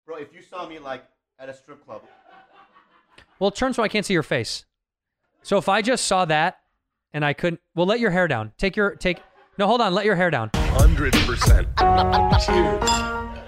Bro, if you saw me like at a strip club. Well, turn so I can't see your face. So if I just saw that and I couldn't, well, let your hair down. No, hold on. Let your hair down. 100%. Cheers.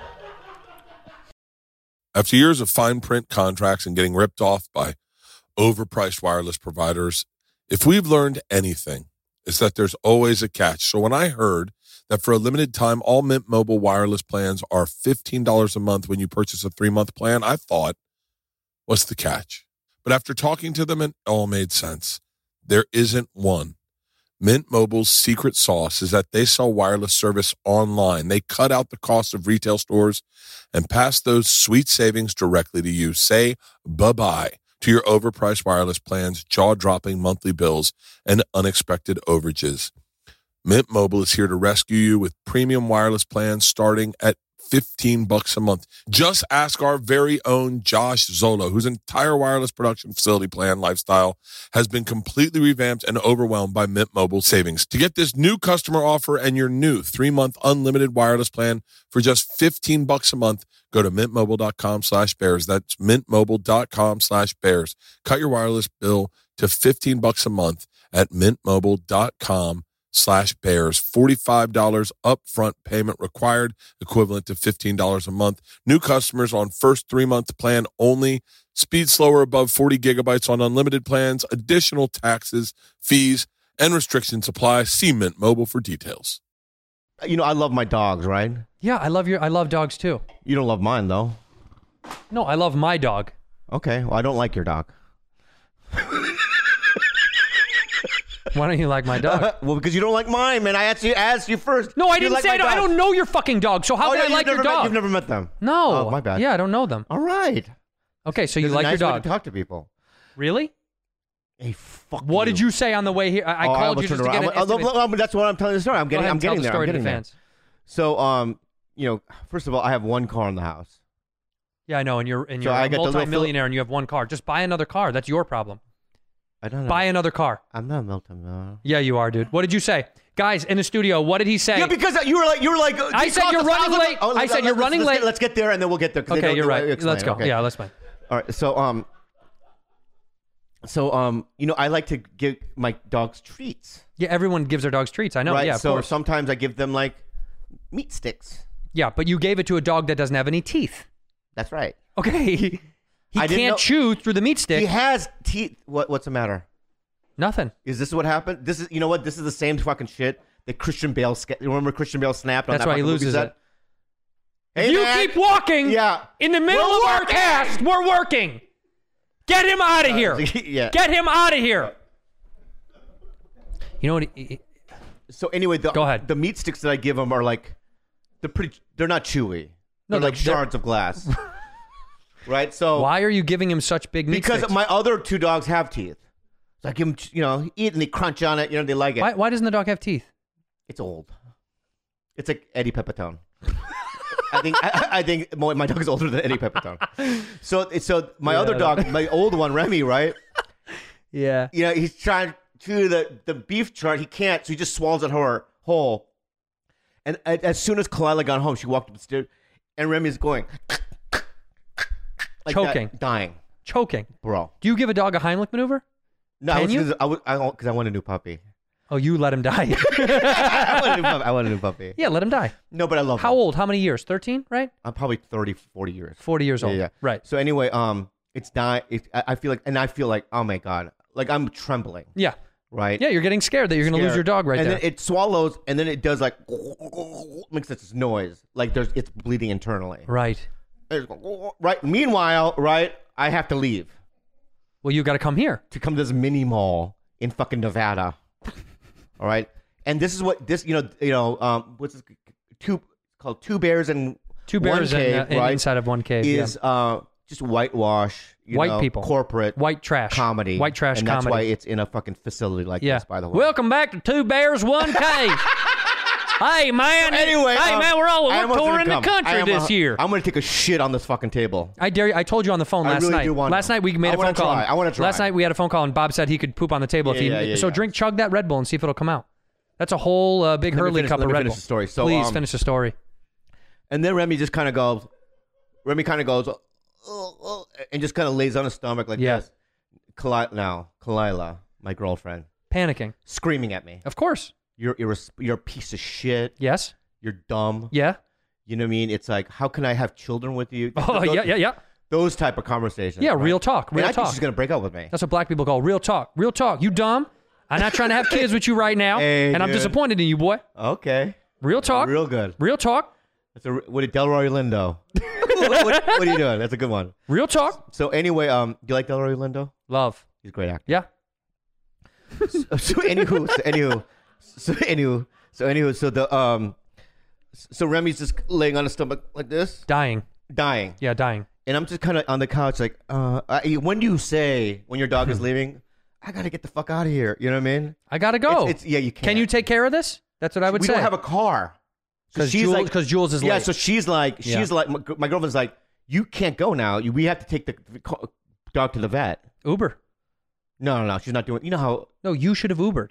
After years of fine print contracts and getting ripped off by overpriced wireless providers, if we've learned anything, it's that there's always a catch. So when I heard that for a limited time, all Mint Mobile wireless plans are $15 a month when you purchase a 3-month plan, I thought, what's the catch? But after talking to them, it all made sense. There isn't one. Mint Mobile's secret sauce is that they sell wireless service online. They cut out the cost of retail stores and pass those sweet savings directly to you. Say bye-bye to your overpriced wireless plans, jaw-dropping monthly bills, and unexpected overages. Mint Mobile is here to rescue you with premium wireless plans starting at $15 a month. Just ask our very own Josh Zolo, whose entire wireless production facility plan lifestyle has been completely revamped and overwhelmed by Mint Mobile savings. To get this new customer offer and your new 3-month unlimited wireless plan for just $15 a month, go to mintmobile.com/bears. That's mintmobile.com/bears. Cut your wireless bill to $15 a month at mintmobile.com/bears. $45 upfront payment required, equivalent to $15 a month. New customers on first 3-month plan only. Speed slower above 40 gigabytes on unlimited plans. Additional taxes, fees, and restrictions apply. See Mint Mobile for details. You know, I love my dogs, right? Yeah, I love dogs too. You don't love mine, though. No, I love my dog. Okay, well, I don't like your dog. Why don't you like my dog? Well, because you don't like mine, man. I actually asked you first. No, I didn't say I don't know your fucking dog. So how can I like your dog? You've never met them. No. Oh, my bad. Yeah, I don't know them. All right. Okay, so you There's like a nice your way dog. to talk to people. Really? Hey, fuck What did you say on the way here? I called you just to get an estimate. That's what I'm telling the story. I'm getting there. I'm getting there. So, you know, first of all, I have one car in the house. Yeah, I know, and you're a multi-millionaire and you have one car. Just buy another car. That's your problem. I don't know. Buy another car. I'm not a multi-millionaire. Yeah, you are, dude. What did you say? Guys, in the studio, what did he say? Yeah, because you were like. I said you're running late. I said you're running late. Let's get there and then we'll get there. Okay, you're right. Let's go. Okay. Yeah, let's play. All right. So, you know, I like to give my dogs treats. Yeah, everyone gives their dogs treats. I know. Right? Yeah, of so course. sometimes I give them like meat sticks. Yeah, but you gave it to a dog that doesn't have any teeth. That's right. Okay. He can't chew through the meat stick. He has teeth. What's the matter? Nothing. Is this what happened? This is, you know what? This is the same fucking shit that Christian Bale. You remember Christian Bale snapped on that? That's why he loses it. Hey, you man. keep walking. Yeah. In the middle of our cast, we're working. Get him out of here. Yeah. Get him out of here. You know what? So anyway, go ahead. The meat sticks that I give them are like, they're not chewy. No, they're like shards of glass. Right? So why are you giving him such big meat sticks? Because my other 2 dogs have teeth. So I give them, you know, eat and they crunch on it. You know, they like it. Why doesn't the dog have teeth? It's old. It's like Eddie Pepitone. I think my dog is older than Eddie Pepitone. So my other dog, my old one, Remy, right? Yeah. You know, he's trying to chew the beef chart. He can't, so he just swallows it whole. And as soon as Kalila got home, she walked up the stairs, and Remy's going like choking, that, dying, choking, bro. Do you give a dog a Heimlich maneuver? No, because I want a new puppy. Oh, you let him die. I want a new puppy. Yeah, let him die. No, but I love him. How old? How many years? 13, right? I'm probably 30, 40 years. 40 years old. Yeah. Right. So anyway, it's dying. I feel like, oh my God, like I'm trembling. Yeah. Right. Yeah, you're getting scared that you're going to lose your dog right and there. And then it swallows, and then it does like makes this noise, like it's bleeding internally. Right. Right. Meanwhile, right, I have to leave. Well, you got to come here to come to this mini mall in fucking Nevada. All right, and this is what this what's this called? Two bears in one cave, right? Inside of one cave is just whitewash, white people, corporate, white trash comedy, white trash and comedy. That's why it's in a fucking facility like this. By the way, welcome back to Two Bears One Cave. Hey man, so anyway, we're touring the country this year. I'm gonna take a shit on this fucking table. I dare you. I told you on the phone last night. Last night we made a phone call. I want to try. Last night we had a phone call and Bob said he could poop on the table chug that Red Bull and see if it'll come out. That's a whole big Hurley cup of Red Bull. The story. So, please finish the story. And then Remy just kind of goes, Remy kind of goes, and just kind of lays on his stomach like this. Kalila, my girlfriend, Panicking. screaming at me. Of course. You're a piece of shit. Yes. You're dumb. Yeah. You know what I mean? It's like, how can I have children with you? Oh, yeah. Those type of conversations. Yeah, right? real talk. Real and I think talk. she's gonna break up with me. That's what black people call real talk. Real talk. You dumb. I'm not trying to have kids with you right now, Hey, and I'm dude. disappointed in you, boy. Okay. Real talk. Real good. Real talk. That's what did Delroy Lindo? what are you doing? That's a good one. Real talk. So anyway, do you like Delroy Lindo? Love. He's a great actor. Yeah. So Remy's just laying on his stomach like this, Dying. dying, Yeah, dying. and I'm just kind of on the couch like, when do you say when your dog is leaving, I gotta get the fuck out of here? You know what I mean? I gotta go. Yeah, you can't. Can you take care of this? That's what I would We say. don't have a car. So Because she's Jules, like, 'cause Jules is late. yeah. So she's like, my girlfriend's like, you can't go now. We have to take the dog to the vet. Uber. No. She's not doing. You know how? No, you should have Ubered.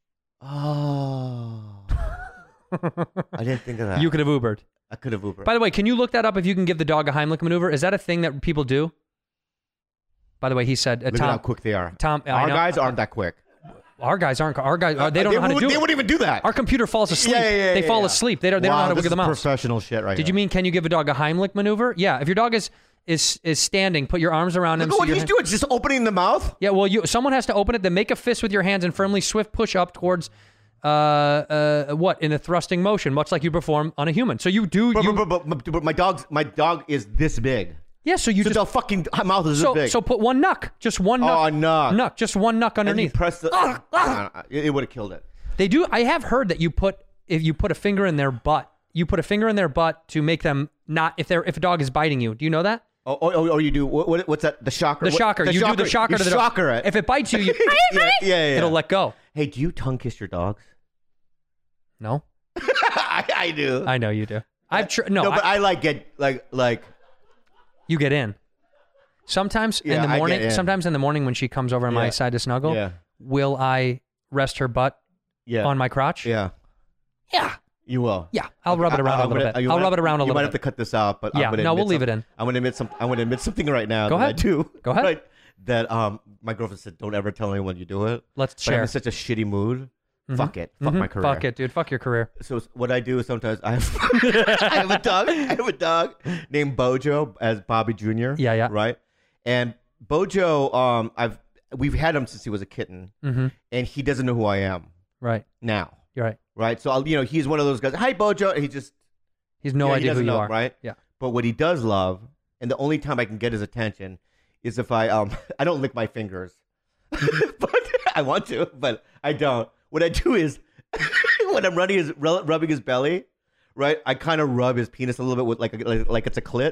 Oh. I didn't think of that. You could have Ubered. I could have Ubered. By the way, can you look that up if you can give the dog a Heimlich maneuver? Is that a thing that people do? By the way, he said, Look at how quick they are. Tom, I Our know- guys aren't that quick. Our guys aren't. Our guys, they don't know how to do They it. wouldn't even do that. Our computer falls asleep. Yeah, They fall yeah. asleep. They don't know Wow, how to this wiggle the is mouse. professional shit right Did you here. mean, can you give a dog a Heimlich maneuver? Yeah. If your dog is standing, put your arms around him. Look at what your he's doing. Just opening the mouth. Yeah, well, someone has to open it, then make a fist with your hands and firmly swift push up towards what in a thrusting motion, much like you perform on a human. So you do. But my dog is this big. Yeah, so you So just the fucking mouth is this big. so put one knuck, just one knuck. Oh, knuck. Knuck, just one knuck And you underneath. press the. It would have killed it. They do. I have heard that if you put a finger in their butt, to make them not if a dog is biting you. Do you know that? Or you do what's that? The shocker. The shocker. You do the shocker You to the dog. shocker it. If it bites you, yeah. it'll let go. Hey, do you tongue kiss your dogs? No, I do. I know you do. But I like you get in. Sometimes Yeah, in the I morning. get in. Sometimes in the morning when she comes over on my Yeah. side to snuggle, Yeah. will I rest her butt yeah on my crotch? yeah. Yeah. You will. Yeah. I'll rub it around a little bit. I'll rub it around a You little might bit. have to cut this out, but Yeah, I'm gonna no, we'll admit leave it in. I'm going to admit something right now. Go that ahead. I do. Go ahead. Right. That my girlfriend said, "Don't ever tell anyone you do it." Let's But I'm share. in such a shitty mood. Fuck it. Fuck my career. Fuck it, dude. Fuck your career. So what I do is sometimes I have I have a dog named Bojo as Bobby Jr. Yeah. Right. And Bojo, we've had him since he was a kitten, and he doesn't know who I am Right. now. You're right. Right. So he's one of those guys. Hi, Bojo. And he just He's no he idea who doesn't you know, are. right? Yeah. But what he does love, and the only time I can get his attention, is if I I don't lick my fingers, but I want to, but I don't. What I do is when I'm rubbing his belly, right? I kind of rub his penis a little bit with like it's a clit.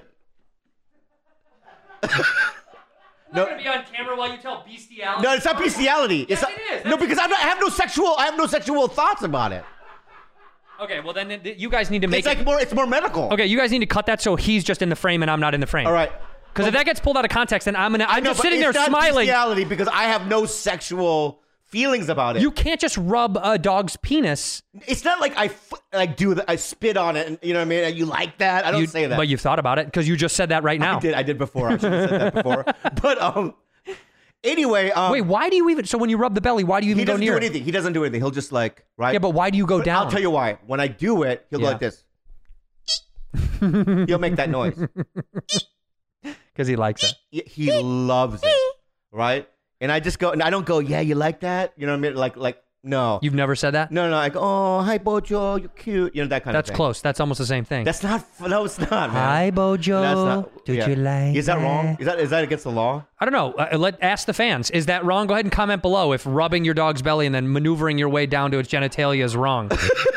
I'm not gonna be on camera while you tell bestiality. No, it's not bestiality. Yes, It's not, it is. No, because I have no sexual thoughts about it. Okay, well then you guys need to make It's more medical. Okay, you guys need to cut that so he's just in the frame and I'm not in the frame. All right. Because if that gets pulled out of context, then I'm No, just but sitting there it's not smiling. bestiality because I have no sexual feelings about it. You can't just rub a dog's penis. It's not like I spit on it, and you know what I mean. And you like that? I don't say that. But you've thought about it because you just said that right now. I did before. I should have said that before. But anyway. Wait, why do you even? So when you rub the belly, why do you even he go doesn't near do it? anything. He doesn't do anything. He'll just right. Yeah, but why do you go down? I'll tell you why. When I do it, he'll go Yeah. like this. He'll make that noise. Because he likes it. He loves it, right? And I just go, and I don't go, yeah, you like that? You know what I mean? Like, no. You've never said that? No, I go, oh, hi, Bojo, you're cute. You know, that kind of That's thing. close. That's almost the same thing. That's not, no, it's not, man. Hi, Bojo. That's not, Did yeah. you like Is that wrong? Is that against the law? I don't know. Ask the fans. Is that wrong? Go ahead and comment below if rubbing your dog's belly and then maneuvering your way down to its genitalia is wrong.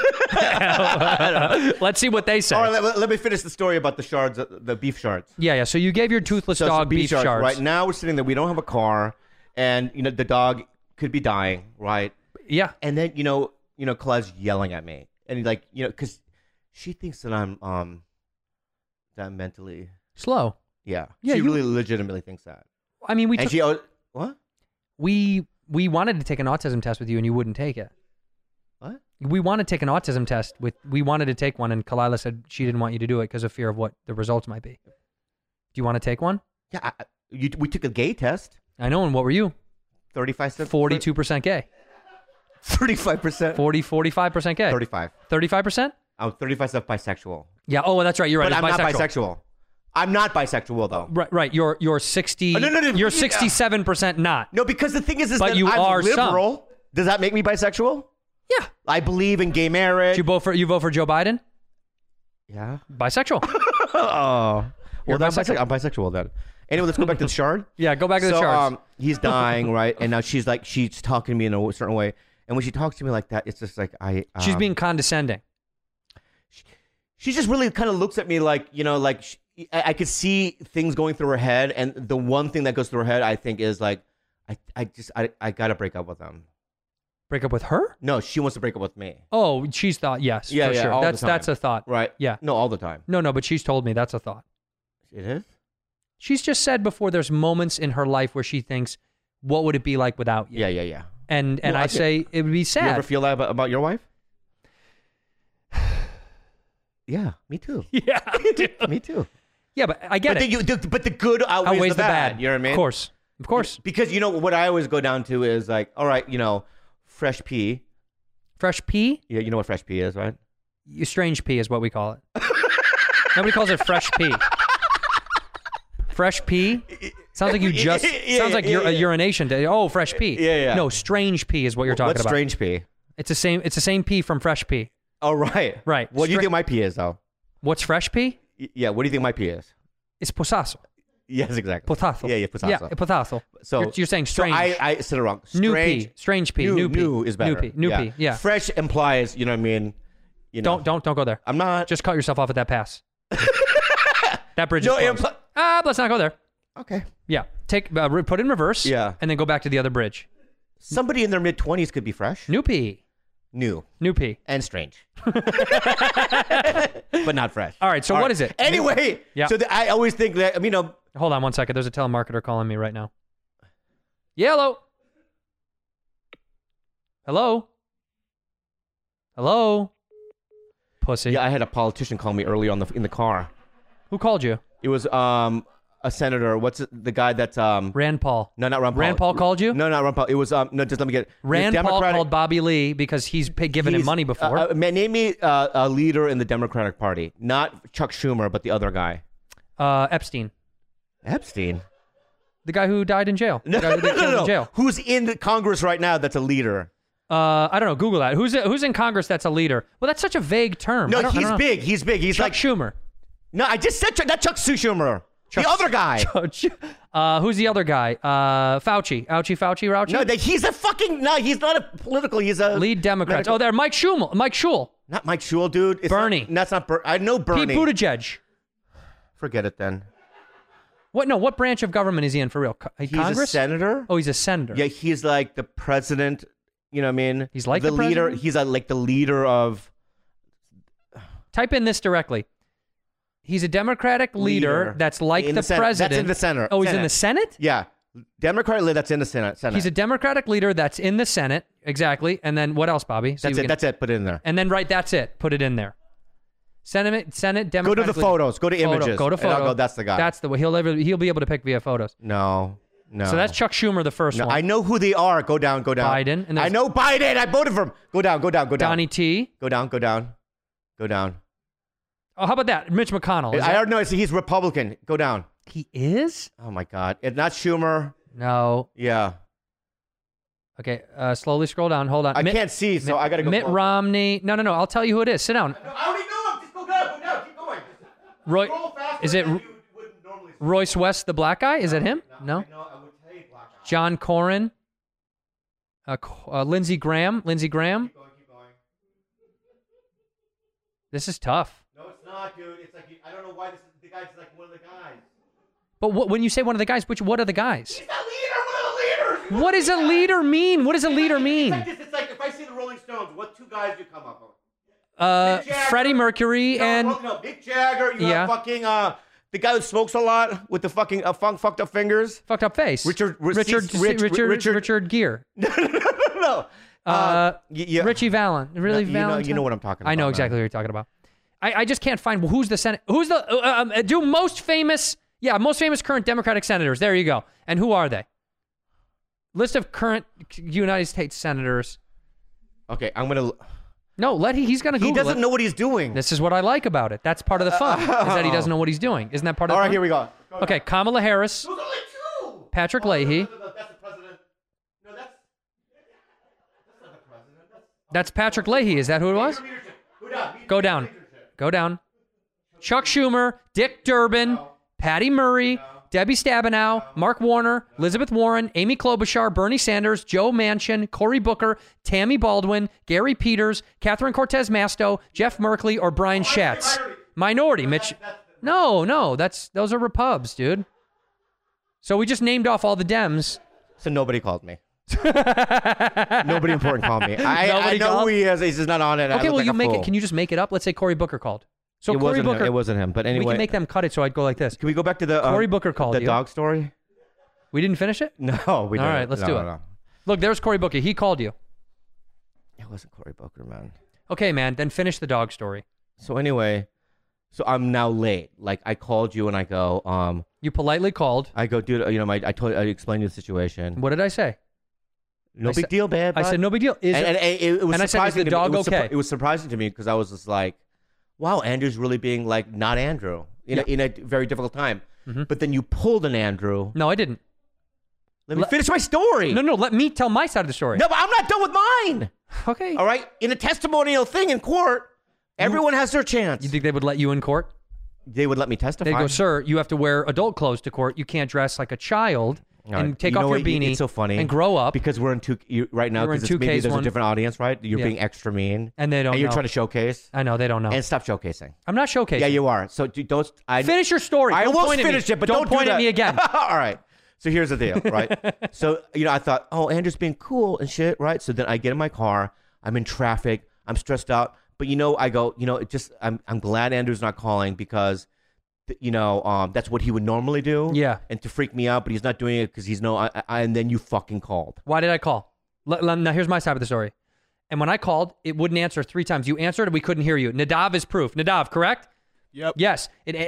Let's see what they say. All right, let me finish the story about the shards, the beef shards. Yeah. So you gave your toothless So it's dog the beef shards. Right now, we're sitting there. We don't have a car, and the dog could be dying, right? Yeah. And then Claire's yelling at me, and because she thinks that I'm mentally, Slow. yeah. Yeah, She you- really legitimately thinks that. I mean, And she what? we wanted to take an autism test with you and you wouldn't take it. What? We wanted to take an autism test we wanted to take one and Kalila said she didn't want you to do it because of fear of what the results might be. Do you want to take one? Yeah, we took a gay test. I know. And what were you? 35%. 42% gay. 35%. 45% gay. 35. 35%? I'm 35% bisexual. Yeah. Oh, that's right. You're right. But It's I'm not bisexual. I'm not bisexual though. Right. You're 60. No. You're 67% not. No, because the thing is But that you I'm are liberal. Does that make me bisexual? Yeah. I believe in gay marriage. You vote for Joe Biden? Yeah. Bisexual. Oh. You're Well, bisexual. I'm bisexual then. Anyway, let's go back to the shard. Yeah. Go back to the charts. He's dying, right? And now she's talking to me in a certain way. And when she talks to me like that, it's just like She's being condescending. She just really kind of looks at me like, I could see things going through her head. And the one thing that goes through her head, I think, is like, I got to break up with them. Break up with her? No, she wants to break up with me. Oh, she's thought, yes, Yeah, for yeah, sure. all the That's time. a thought. Right. Yeah. No, all the time. No, but she's told me that's a thought. It is? She's just said before there's moments in her life where she thinks, what would it be like without you? Yeah. And Well, I say it would be You sad. ever feel that about your wife? Yeah, me too. Yeah. Me too. Yeah, but I get it. But the good outweighs the bad. You know what I mean? Of course. Because what I always go down to is like, all right, fresh pea. Fresh pea? Yeah, you know what fresh pea is, right? Strange pea is what we call it. Nobody calls it fresh pea. Fresh pea? Sounds like you just sounds like a urination day. Oh, fresh pea. Yeah. No, strange pea is what you're talking What's about. strange pea? It's the same pea from fresh pea. Oh, right. Right. What do you think my pea is, though? What's fresh pea? Yeah, what do you think my pea is? It's potato. Yes, exactly. Potato. Yeah, potato. Yeah, potato. So you're saying so strange. I said it wrong. New Strange. pea. Strange pea. New pea. New is better. New pea. Yeah. Fresh implies, you know what I mean? Don't go there. I'm not. Just cut yourself off at that pass. That bridge No, is closed. Let's not go there. Okay. Yeah. Put it in reverse. Yeah. And then go back to the other bridge. Somebody in their mid-20s could be fresh. New pea. New pea. and strange. But not fresh. All right. So what is it? Anyway. Yeah. So I always think that, Hold on one second. There's a telemarketer calling me right now. Hello. Pussy. Yeah, I had a politician call me earlier in the car. Who called you? It was a senator. What's it, the guy that's Rand Paul. No, not Rand Paul. Rand Paul called you? No, not Rand Paul. It was no. Just let me get it. Rand Paul called Bobby Lee because he's given him money before. Name me a leader in the Democratic Party, not Chuck Schumer, but the other guy. Epstein. Epstein. The guy who died in jail. The guy who got killed in jail. Who's in the Congress right now that's a leader? I don't know. Google that. Who's in Congress that's a leader? Well, that's such a vague term. No, he's big. He's big. He's Chuck like Schumer. No, I just said not Chuck Schumer. The other guy. Who's the other guy? Fauci. Fauci. No, he's a fucking he's not a political. He's a lead Democrat. Oh, there, Mike Schul. Not Mike Schul, dude. It's Bernie. That's not Bernie. I know Bernie. Pete Buttigieg. Forget it then. What? No, what branch of government is he in for real? He's Congress? a senator. Oh, he's a senator. Yeah, he's like the president. You know what I mean? He's like the leader. president? He's like the leader of. Type in this directly. He's a Democratic leader that's like in the president. That's in the Senate. Oh, he's in the Senate? Yeah. Democratic leader that's in the Senate. He's a Democratic leader that's in the Senate. Exactly. And then what else, Bobby? That's it. That's it. Put it in there. And then that's it. Put it in there. Senate Democratic. Go to the photos. Go to images. Go to photos. And I'll go, that's the guy. That's the way. He'll be able to pick via photos. No. So that's Chuck Schumer, the first one. I know who they are. Go down. Biden. And I know Biden. I voted for him. Go down. Donnie T. Go down. Oh, how about that? Mitch McConnell. I already know. He's Republican. Go down. He is? Oh, my God. It's not Schumer. No. Yeah. Okay, slowly scroll down. Hold on. I can't see, so I got to go. Mitt Romney. No. I'll tell you who it is. Sit down. I already know him. Just go down. Keep going. Roy, is it Royce West, the black guy? Is it him? No. John Cornyn. Lindsey Graham. Keep going. This is tough. No, it's not, dude. It's like I don't know why the guy's like one of the guys. But when you say one of the guys, what are the guys? He's the leader. One of the leaders. What does a leader mean? What does a leader mean? It's like if I see the Rolling Stones, what two guys do you come up with? Freddie Mercury and Mick Jagger. You have fucking the guy who smokes a lot with the fucking fucked up fingers. fucked up face. Richard Gere. No. Yeah. Richie Valens. Really, Valentine? You know what I'm talking about. I know exactly what you're talking about. I just can't find who's the Senate. Who's the do most famous Yeah, most famous current Democratic senators. There you go. And who are they? List of current United States senators. Okay, I'm gonna. No, he's gonna Google He doesn't it. know what he's doing. This is what I like about it. That's part of the fun, is that he doesn't know what he's doing. Isn't that part of All the right, fun? here we go. Okay, Kamala Harris, There's only two. Patrick Leahy. That's the president. No, that's not the president. That's Patrick Leahy. Is that who it was? Go down. Go down. Chuck Schumer, Dick Durbin, Patty Murray, Debbie Stabenow, Mark Warner, Elizabeth Warren, Amy Klobuchar, Bernie Sanders, Joe Manchin, Cory Booker, Tammy Baldwin, Gary Peters, Catherine Cortez Masto, Jeff Merkley, or Brian Schatz. Minority, Mitch. No, those are Repubs, dude. So we just named off all the Dems. So nobody called me. Nobody important called me. I know called? who he is. He's just not on it. Okay, well, you make it. Can you just make it up? Let's say Cory Booker called. So it Cory wasn't Booker. him. It wasn't him. But anyway, We can make them cut it so I'd go like this. Can we go back to the Cory Booker called the you. dog story? We didn't finish it? No, we didn't. All right, let's do it. No. Look, there's Cory Booker. He called you. It wasn't Cory Booker, man. Okay, man, then finish the dog story. So anyway, I'm now late. Like I called you and I go, You politely called. I go, dude, I explained you the situation. What did I say? No big deal, babe. I said, no big deal. It was and I said, is surprising the to me. dog okay? It was surprising to me because I was just like, wow, Andrew's really being like not Andrew in a very difficult time. Mm-hmm. But then you pulled an Andrew. No, I didn't. Let me finish my story. No, let me tell my side of the story. No, but I'm not done with mine. Okay. All right? In a testimonial thing in court, everyone has their chance. You think they would let you in court? They would let me testify. They'd go, sir, you have to wear adult clothes to court. You can't dress like a child All and right. take You off know your what? beanie It's so funny and grow up. because we're in right now We're in because maybe 2K's there's one. a different audience, right? You're Yeah. being extra mean. And they don't And you're know. trying to showcase. I know, they don't know. And stop showcasing. I'm not showcasing. Yeah, you are. So don't. Finish your story. I Don't almost point at me. finished it, but don't point do at that. me again. All right. So here's the deal, right? So, I thought, oh, Andrew's being cool and shit, right? So then I get in my car. I'm in traffic. I'm stressed out. But, I go, I'm glad Andrew's not calling because, that's what he would normally do. Yeah. And to freak me out, but he's not doing it because and then you fucking called. Why did I call? Now, here's my side of the story. And when I called, it wouldn't answer 3 times. You answered and we couldn't hear you. Nadav is proof. Nadav, correct? Yep. Yes.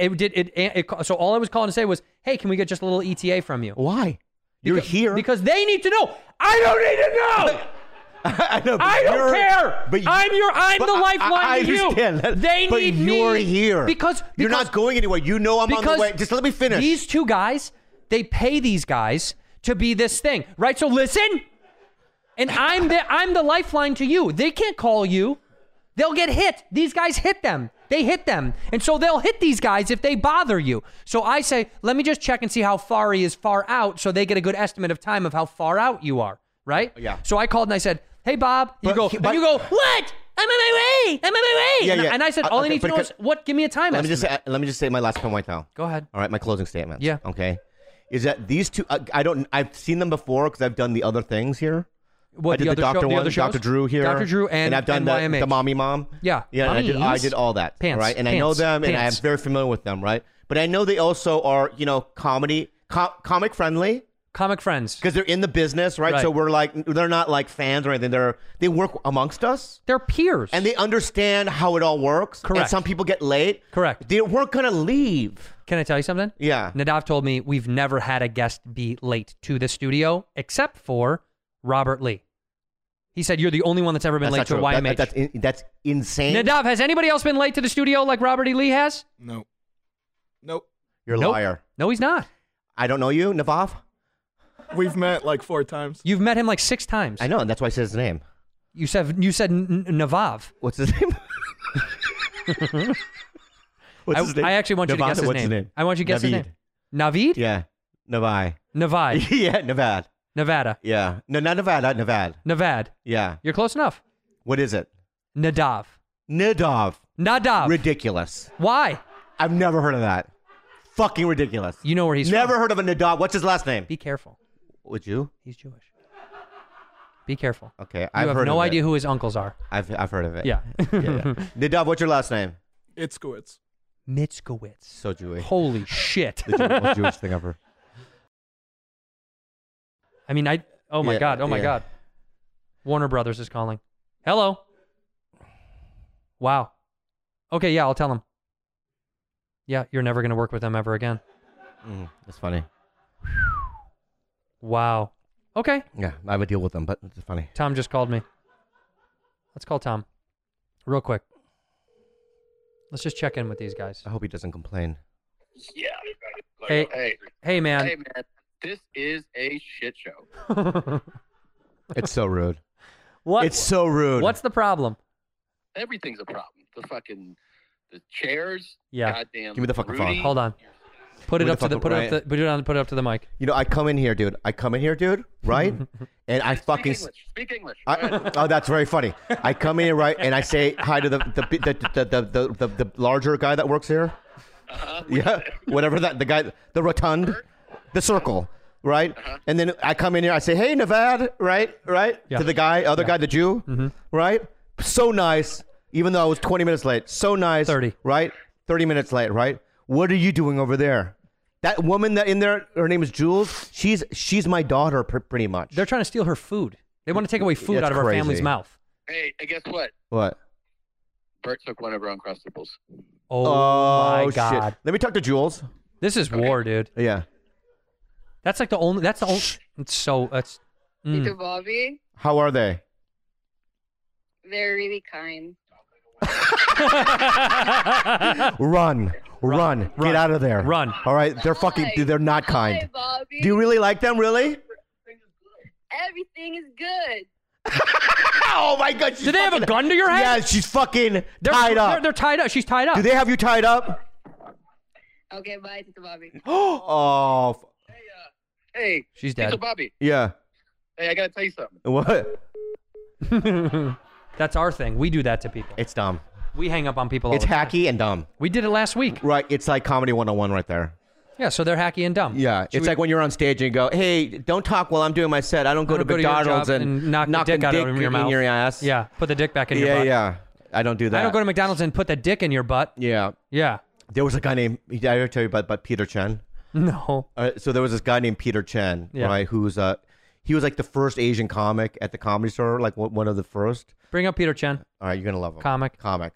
So all I was calling to say was, hey, can we get just a little ETA from you? Why? You're here. Because they need to know. I don't need to know. I know. I don't care. But I'm the lifeline I to you. understand that. They but need you're me. here. Because you're not going anywhere. I'm on the way. Just let me finish. These 2 guys, they pay these guys to be this thing, right? So listen. And I'm the lifeline to you. They can't call you. They'll get hit. These guys hit them. They hit them. And so they'll hit these guys if they bother you. So I say, let me just check and see how far he is far out so they get a good estimate of time of how far out you are, right? Yeah. So I called and I said, hey, Bob. You But go, what? I'm on my way. Yeah. And I said, all I need to know is, what? Give me a time Let estimate. me just say my last point right now. Go ahead. All right, my closing statement. Yeah. Okay. Is that these 2? I've seen them before because I've done the other things here. What, I did the doctor one, Dr. Drew here. Dr. Drew and I've done YMH. the mommy mom. Yeah. Yeah, and I Mommies. did all that. Pants. Right. And I know them and I'm Pants. very familiar with them, right? But I know they also are, comic friendly. Comic friends. Because they're in the business, right? Right. So they're not like fans or anything. They work amongst us. They're peers. And they understand how it all works. Correct. And some people get late. Correct. They weren't going to leave. Can I tell you something? Yeah. Nadav told me we've never had a guest be late to the studio except for Robert Lee. He said, you're the only one that's ever been late That's to a not true. YMH. That's insane. Nadav, has anybody else been late to the studio like Robert E. Lee has? No. Nope. You're a Nope. liar. No, he's not. I don't know you, Navav. We've met like 4 times. You've met him like 6 times. I know, and that's why I said his name. You said Navav. What's his name? What's his name? I actually want you to Navad? guess his What's name. his name? I want you to guess his Naveed. name. Naveed? Yeah. Navai. Navad. Yeah, Navad. Nevada. Yeah. No, not Nevada, Navad. Navad. Yeah. You're close enough. What is it? Nadav. Nadav. Nadav. Ridiculous. Why? I've never heard of that. Fucking ridiculous. You know where he's Never from. heard of a Nadav. What's his last name? Be careful. Would you? He's Jewish. Be careful. Okay, You I've have heard no of idea it. who his uncles are. I've heard of it. Yeah. Yeah. Nadav, what's your last name? Itzkowitz. Mitzkowitz. So Jewish. Holy shit. The most Jewish thing ever. I mean, oh my Yeah, God. Oh my yeah. God. Warner Brothers is calling. Hello. Wow. Okay, yeah, I'll tell him. Yeah, you're never going to work with them ever again. That's funny. Wow. Okay. Yeah, I have a deal with them, but it's funny. Tom just called me. Let's call Tom. Real quick. Let's just check in with these guys. I hope he doesn't complain. Yeah. Hey, man. Hey, man. This is a shit show. It's so rude. What? It's so rude. What's the problem? Everything's a problem. The chairs. Yeah. Goddamn. Give me the fucking phone. Rudy. Hold on. Put it Where up the to the fuck- put it right. up the put it on put it up to the mic. You know, I come in here, dude. Right? And I fucking. Speak English. Go ahead. Oh, that's very funny. I come in here, right, and I say hi to the larger guy that works here. Yeah, whatever that the guy, the rotund, the circle, right? And then I come in here, I say, "Hey, Navad," right, Yeah. to the guy, guy, the Jew, right? So nice, even though I was 20 minutes late. So nice, 30. right? 30 minutes late, right? What are you doing over there? That woman that in there, her name is Jules. She's my daughter, pretty much. They're trying to steal her food. They want to take away food That's out of her crazy. family's mouth. Hey, and guess what? What? Bert took one of her Uncrustables. Oh, my God. Shit. Let me talk to Jules. This is war, dude. Yeah. That's like the only. That's the only. It's so. That's. Tito Bobby, How are they? they're really kind. Run. Get out of there. Run. All right, they're fucking. Hi. They're not Hi, kind. Bobby. Do you really like them? Really? Everything is good. Oh my God! she's Do they have a fucking- gun to your head? Yeah, she's fucking tied up. They're tied up. She's tied up. Do they have you tied up? Okay, bye, Tito Bobby. Oh, Hey, She's Tito dead. Bobby. yeah. Hey, I gotta tell you something. What? That's our thing. We do that to people. It's dumb. We hang up on people. All It's the time. hacky and dumb. We did it last week. Right. It's like comedy 101 right there. Yeah, so they're hacky and dumb. Yeah. Should It's we- like when you're on stage and you go, "Hey, don't talk while I'm doing my set. I don't go to Don't go to your McDonald's job and knock the dick out of your mouth. in your ass." Yeah, put the dick back in your Yeah, butt. yeah. I don't do that. I don't go to McDonald's and put the dick in your butt. Yeah. Yeah. There was a guy named. Did I ever tell you about Peter Chen? No. So there was this guy named Peter Chen, Yeah. right? Who's he was like the first Asian comic at the Comedy Store, like one of the first. Bring up Peter Chen. All right, you're gonna love him. Comic.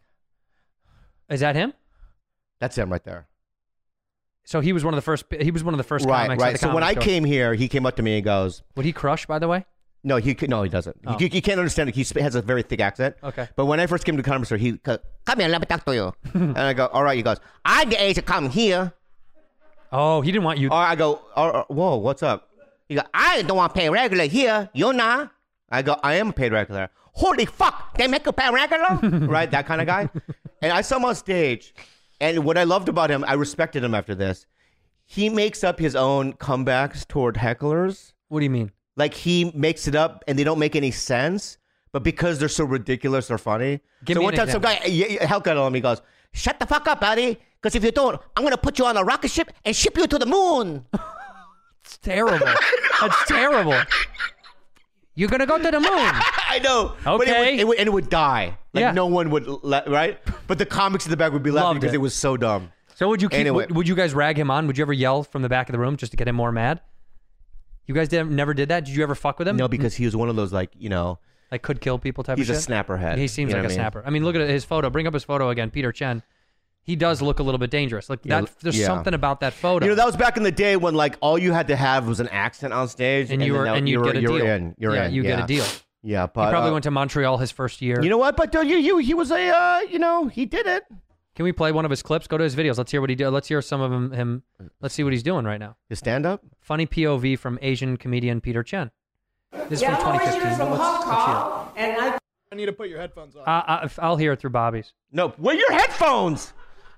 Is that him? That's him right there. So he was one of the first. He was one of the first Right, comics. At right. the So when Comedy I Store. came here, he came up to me and goes, would he crush? By the way. "No, he doesn't. Oh. You can't understand it. He has a very thick accent." Okay. But when I first came to the Comedy Store, he goes, "Come here, let me talk to you." And I go, "All right." He goes, "I the Asian come here." Oh, he didn't want you. Or I go, "Whoa, what's up?" He goes, "I don't want to pay regular here. You not?" I go, "I am a paid regular." Holy fuck! They make you pay regular, right? That kind of guy. And I saw him on stage, and what I loved about him, I respected him after this. He makes up his own comebacks toward hecklers. What do you mean? Like he makes it up, and they don't make any sense. But because they're so ridiculous, they're funny. Give so me one an time, some guy hellcat on him. He goes, "Shut the fuck up, buddy! Because if you don't, I'm gonna put you on a rocket ship and ship you to the moon." It's terrible. That's terrible. You're gonna go to the moon. I know. But Okay. it would die. Like Yeah. no one would, right? But the comics in the back would be laughing Loved because it. it was so dumb. So would you keep? Anyway. Would you guys rag him on? Would you ever yell from the back of the room just to get him more mad? You guys never did that. Did you ever fuck with him? No, because he was one of those like Like could kill people type he's of a shit. snapper head. He seems You know like a what I mean? snapper. I mean, look at his photo. Bring up his photo again, Peter Chen. He does look a little bit dangerous. Like Yeah, that. There's yeah. something about that photo. You know, that was back in the day when like all you had to have was an accent on stage, and you were then and you you're get a deal. in. You're yeah, in. you get a deal. Yeah, but He probably went to Montreal his first year. You know what? But he was a he did it. Can we play one of his clips? Go to his videos. Let's hear what he did. Let's hear some of him. Let's see what he's doing right now. His stand up. Funny POV from Asian comedian Peter Chen. This is Yeah, from I'm 2015. originally from Let's Hong hear it. Kong, and I need to put your headphones on. I'll hear it through Bobby's. No, wear your headphones.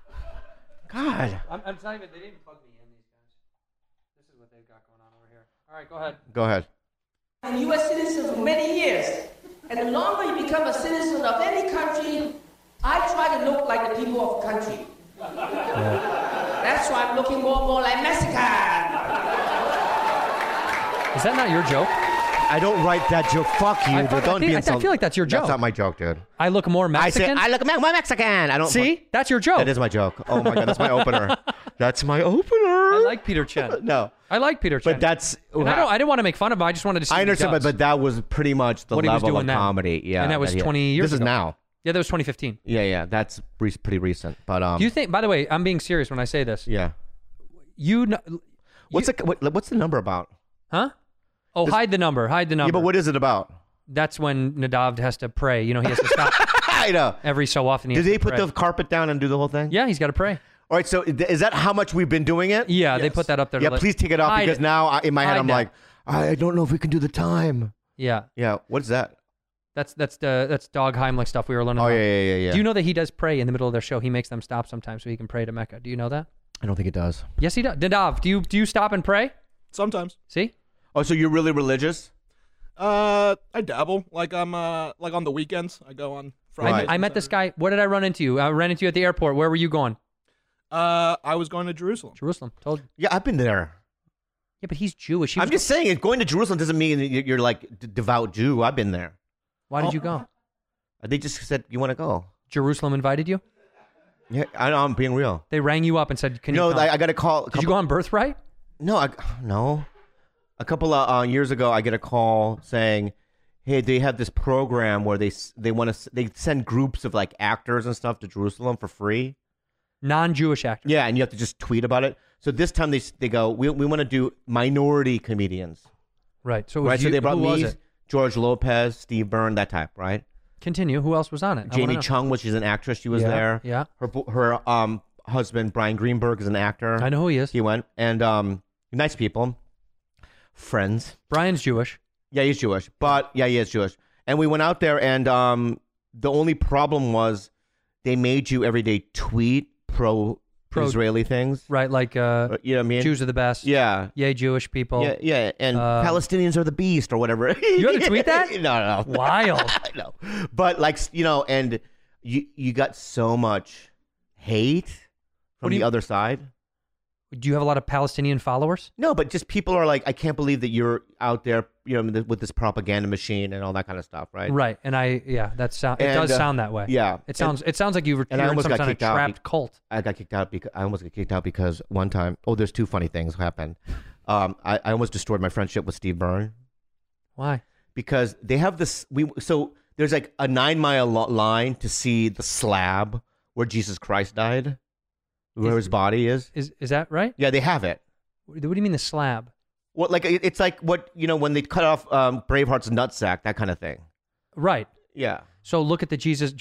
God. It's not even. They didn't plug me in. These guys. This is what they've got going on over here. All right, go ahead. Go ahead. I'm a U.S. citizen for many years. And the longer you become a citizen of any country, I try to look like the people of the country. That's why I'm looking more and more like Mexican. Is that not your joke? I don't write that joke. Fuck you. dude. Don't be I insulted. feel like that's your joke. That's not my joke, dude. I look more I say Mexican. I look more Mexican. I don't See, that's your joke. That is my joke. Oh my god, that's my opener. That's my opener. I like Peter Chen. No, I like Peter Chen. but that's. And I didn't want to make fun of him. I just wanted to see. I what he understand, does. but that was pretty much the What he was level doing of then. comedy. Yeah, And that was he- 20 years This is ago. now. Yeah, that was 2015. Yeah, yeah, that's pretty recent. But Do you think? By the way, I'm being serious when I say this. yeah, You know, What's the number about? huh? Oh, hide the number. Hide the number. Yeah, but what is it about? That's when Nadav has to pray. You know, he has to stop I know. every so often. Did they put the carpet down and do the whole thing? Yeah, he's got to pray. All right, so is that how much we've been doing it? Yeah, they put that up there. Yeah, please take it off Hide because it. now in my head Hide I'm that. like, I don't know if we can do the time. Yeah, Yeah, what is that? that's Dog Heimlich stuff we were learning. Oh, about. yeah. Do you know that he does pray in the middle of their show? He makes them stop sometimes so he can pray to Mecca. Do you know that? I don't think it does. Yes, he does. Nadav, do you stop and pray? Sometimes. See? Oh, so you're really religious? I dabble. Like I'm like on the weekends. I go on Fridays. Right. I met this guy. What did I run into you? I ran into you at the airport. Where were you going? I was going to Jerusalem. Jerusalem. Told you. Yeah, I've been there. Yeah, but he's Jewish. I'm just saying, going to Jerusalem doesn't mean that you're like devout Jew. I've been there. Why did you go? They just said, you want to go? Jerusalem invited you? Yeah, I'm being real. They rang you up and said, "Can you No, come?" I got a call. Did you go on Birthright? No, no. A couple of years ago, I get a call saying, "Hey, they have this program where they send groups of like actors and stuff to Jerusalem for free." Non-Jewish actor. Yeah, and you have to just tweet about it. So this time they go, we want to do minority comedians, Right. So, it was right? So you- they brought who was me, it? George Lopez, Steve Byrne, that type, right? Continue. Who else was on it? I wanna Jamie know. Chung, which is an actress, she was Yeah, there. yeah. Her husband Brian Greenberg is an actor. I know who he is. He went, and nice people, friends. Brian's Jewish. Yeah, he's Jewish, but yeah, he is Jewish. And we went out there, and the only problem was they made you every day tweet pro-Israeli things. Right, like You know what I mean? Jews are the best. Yeah. Yay, Jewish people. Yeah, and Palestinians are the beast or whatever. You had to tweet that? No. Wild. No. But like, and you got so much hate What from do the you- other side. Do you have a lot of Palestinian followers? No, but just people are like, I can't believe that you're out there, with this propaganda machine and all that kind of stuff, right? Right. And it does And, sound that way. Yeah. It sounds like you're and I in almost some got kind of kicked out trapped cult. I got kicked out because I almost got kicked out because one time. Oh, there's two funny things happened. I almost destroyed my friendship with Steve Byrne Why? because they have this. So there's like a 9-mile line to see the slab where Jesus Christ died, where his body is. Is that right? Yeah, they have it. What do you mean the slab? What like it's like what when they cut off Braveheart's nutsack, that kind of thing. Right. Yeah. So look at the Jesus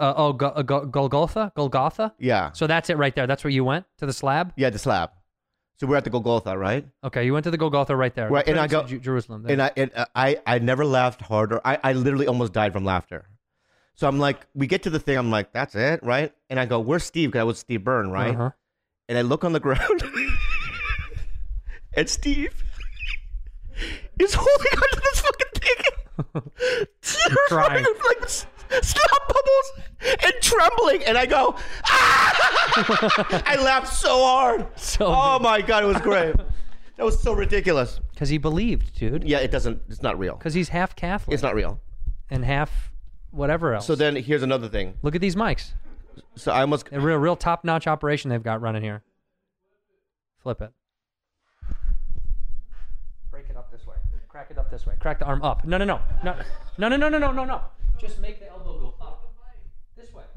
Golgotha. Yeah. So that's it right there. That's where you went to the slab. Yeah, the slab. So we're at the Golgotha, right? Okay, you went to the Golgotha right there. Right, and Right I next go- to Jerusalem. And I never laughed harder. I literally almost died from laughter. So I'm like, we get to the thing. I'm like, that's it, right? And I go, where's Steve? Because I was Steve Byrne, right? Uh-huh. And I look on the ground, and Steve is holding onto this fucking thing. Tears Crying. like snot bubbles and trembling. And I go, ah! I laughed so hard. Oh my God, it was great. That was so ridiculous. Because he believed, dude. Yeah, it's not real. Because he's half Catholic. It's not real. And half whatever else. So then here's another thing. Look at these mics. So I almost A real top-notch operation they've got running here. Flip it. Break it up this way. Crack it up this way. Crack the arm up. No. Just make the elbow go up. This way.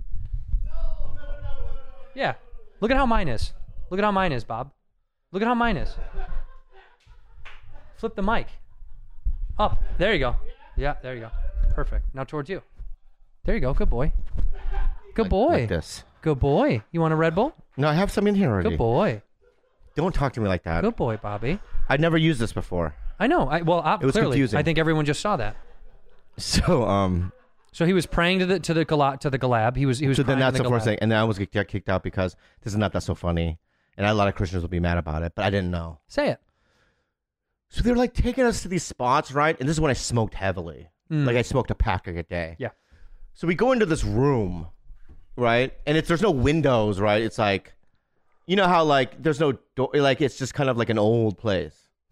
Yeah. Look at how mine is. Look at how mine is, Bob. Look at how mine is. Flip the mic. Up. There you go. Yeah, there you go. Perfect. Now towards you. There you go. Good boy. Good boy. like this. Good boy. You want a Red Bull? No, I have some in here already. Good boy. Don't talk to me like that. Good boy, Bobby. I'd never used this before. I know. It was clearly, confusing. I think everyone just saw that. So So he was praying to the Galab. He was. so then crying that's to the Galab. first thing, and then I was get kicked out because this is not that so funny, and a lot of Christians will be mad about it, but I didn't know. Say it. So they're like taking us to these spots, right? And this is when I smoked heavily, like I smoked a pack a day. Yeah. So we go into this room, right? And there's no windows, right? It's like, you know how like there's no door, like it's just kind of like an old place,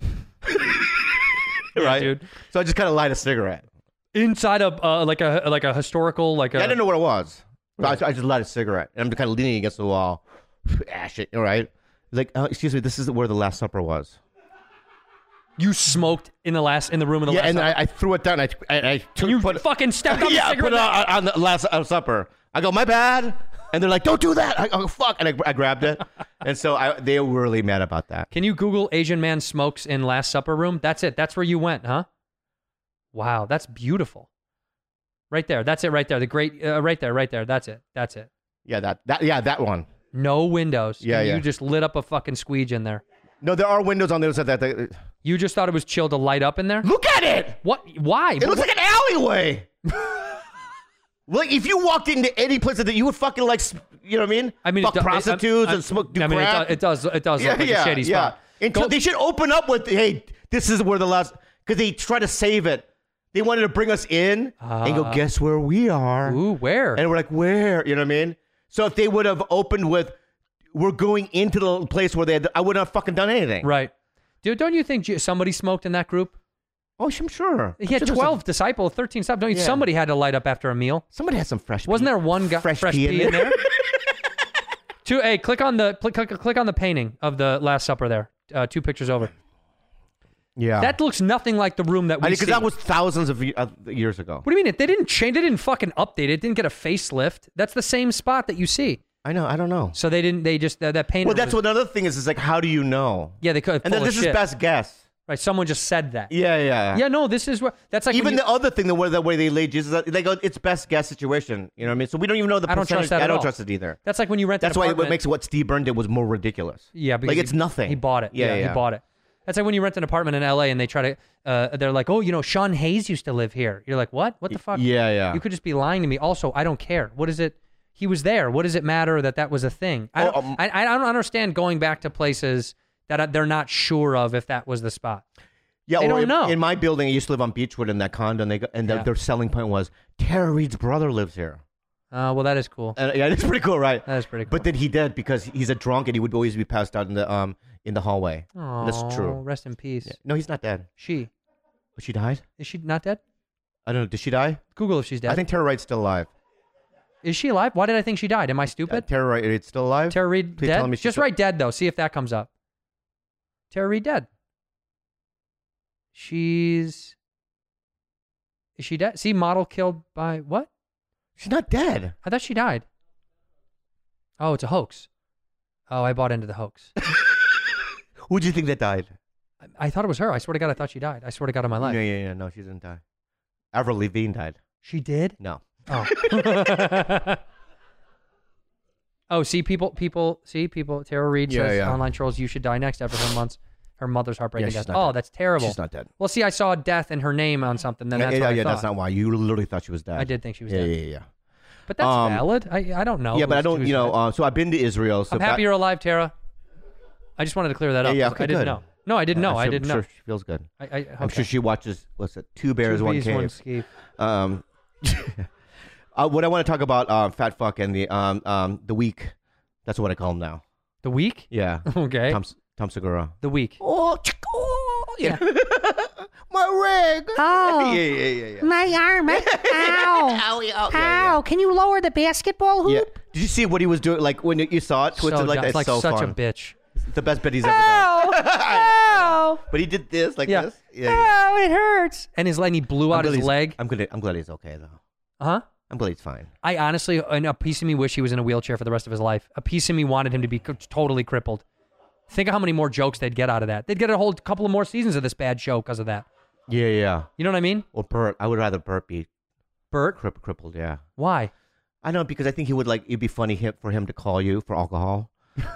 right? dude. So I just kind of light a cigarette. Inside of like a historical I didn't know what it was. So I just light a cigarette, and I'm kind of leaning against the wall. Shit, all right? Like, excuse me, this is where the Last Supper was. You smoked in the room of the Yeah, last. and supper? I threw it down. I took you put, fucking stepped on the yeah, cigarette. put it on the Last Supper. I go, my bad. And they're like, don't do that. Oh, fuck. And I grabbed it. And so they were really mad about that. Can you Google Asian man smokes in Last Supper room? That's it. That's where you went, huh? Wow, that's beautiful. Right there. That's it right there. The great, right there. That's it. Yeah, that one. No windows. Yeah, and yeah. You just lit up a fucking squeege in there. No, there are windows on the other side. You just thought it was chill to light up in there? Look at it. What? Why? It looks like an alleyway. Like, if you walked into any place that you would fucking like, you know what I mean? Fuck prostitutes and smoke, do crack. It does look like a shady spot. Until they should open up with, hey, this is where the last, because they try to save it. They wanted to bring us in and go, guess where we are? Ooh, where? And we're like, where? You know what I mean? So if they would have opened with, we're going into the place where I wouldn't have fucking done anything. Right. Dude, don't you think somebody smoked in that group? Oh, I'm sure. He had 12 disciples, 13 stop. Don't you? Yeah. Somebody had to light up after a meal. Somebody had some fresh Wasn't pea. there one guy fresh pea in there? Hey, click on the painting of the Last Supper there. 2 pictures over. Yeah. That looks nothing like the room that we see. Because that was thousands of years ago. What do you mean? They didn't change. They didn't fucking update it. It didn't get a facelift. That's the same spot that you see. I know. I don't know. So they didn't. They just that painter. Well, that's what another thing is like, how do you know? Yeah, they could. And then this is best guess. Right. Someone just said that. Yeah. Yeah. No, this is what. That's like Even the other thing, the way they laid Jesus, they go, it's best guess situation. You know what I mean? So we don't even know the I don't percentage. trust that I at don't all. trust it either. That's like when you rent. That's an why apartment. what makes what Steve Byrne did was more ridiculous. Yeah, because like it's nothing. He bought it. Yeah, he bought it. That's like when you rent an apartment in LA and they try to. They're like, oh, Sean Hayes used to live here. You're like, what? What the fuck? Yeah. You could just be lying to me. Also, I don't care. What is it? He was there. What does it matter that was a thing? I don't understand going back to places that they're not sure of if that was the spot. Yeah, they or don't know. In my building, I used to live on Beechwood in that condo, and their selling point was Tara Reid's brother lives here. Well, that is cool. And, yeah, it's pretty cool, right? That is pretty cool. But then he did because he's a drunk and he would always be passed out in the hallway. Oh, that's true. Rest in peace. Yeah. No, he's not dead. She died? Is she not dead? I don't know. Did she die? Google if she's dead. I think Tara Reid's still alive. Is she alive? Why did I think she died? Am I stupid? Tara Reid still alive? Tara Reid Please dead? tell me she's Just write dead though. See if that comes up. Tara Reid dead. Is she dead? See, model killed by what? She's not dead. I thought she died. Oh, it's a hoax. Oh, I bought into the hoax. Who do you think that died? I thought it was her. I swear to God, I thought she died. I swear to God on my life. Yeah. No, she didn't die. Avril Lavigne died. She did? No. Oh. Oh, see people. Tara Reid says online trolls, you should die next after her mother's heartbreaking death. Oh, that's terrible. She's not dead. Well, see, I saw death in her name on something. Then that's what I thought. That's not why. You literally thought she was dead. I did think she was dead. Yeah. But that's valid. I don't know. Yeah, but I don't. So I've been to Israel. So I'm happy you're alive, Tara. I just wanted to clear that up. Yeah, I didn't know. No, I didn't know. I didn't know. I'm sure she feels good. Okay. I'm sure she watches. What's it? 2 Bears, 1 Bees, Cave. 1 Cave. What I want to talk about, Fat Fuck and the Week. That's what I call him now. The Week? Yeah. Okay. Tom Segura. The Week. Oh, yeah. My rig. Oh. Yeah. My arm. Ow. Ow. Can you lower the basketball hoop? Yeah. Did you see what he was doing? Like when you saw it twisted like that? It's like so such fun. a bitch. It's the best bit he's ever done. Ow. But he did this like this. Oh, it hurts. And he blew out his leg. I'm glad he's okay though. Huh? I'm glad he's fine. I honestly, and a piece of me wish he was in a wheelchair for the rest of his life. A piece of me wanted him to be totally crippled. Think of how many more jokes they'd get out of that. They'd get a whole couple of more seasons of this bad show because of that. Yeah. You know what I mean? Or Bert. I would rather Bert be Bert? crippled, yeah. Why? I know, because I think it'd be funny for him to call you for alcohol.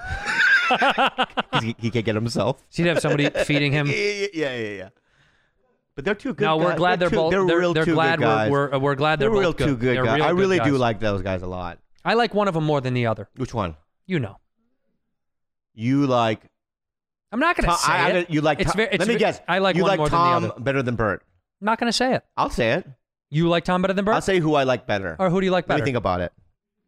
he can't get himself. So you'd have somebody feeding him. Yeah. But they're too good. No, we're glad they're both. They're glad we're glad they're real both good. two good They're guys. real I good really guys. do like those guys a lot. I like one of them more than the other. Which one? You know. You like? I'm not going to say it. You like? Let me guess. I like you one like more Tom than the other. better than Bert. I'm not going to say it. I'll say it. You like Tom better than Bert? I'll say who I like better. Or who do you like better? Let me think about it.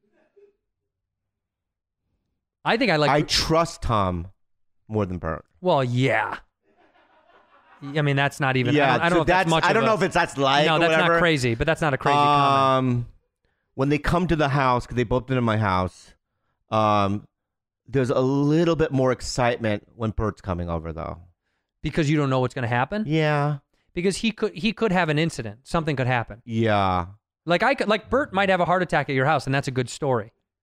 I think I like. I trust Tom more than Bert. Well, yeah. I mean, that's not even. Yeah, I don't know if that's much. I don't know if that's like. No, or that's whatever. not crazy. But that's not a crazy comment. When they come to the house, because they both been in my house, there's a little bit more excitement when Bert's coming over, though. Because you don't know what's going to happen. Yeah. Because he could have an incident. Something could happen. Yeah. Like Bert might have a heart attack at your house, and that's a good story.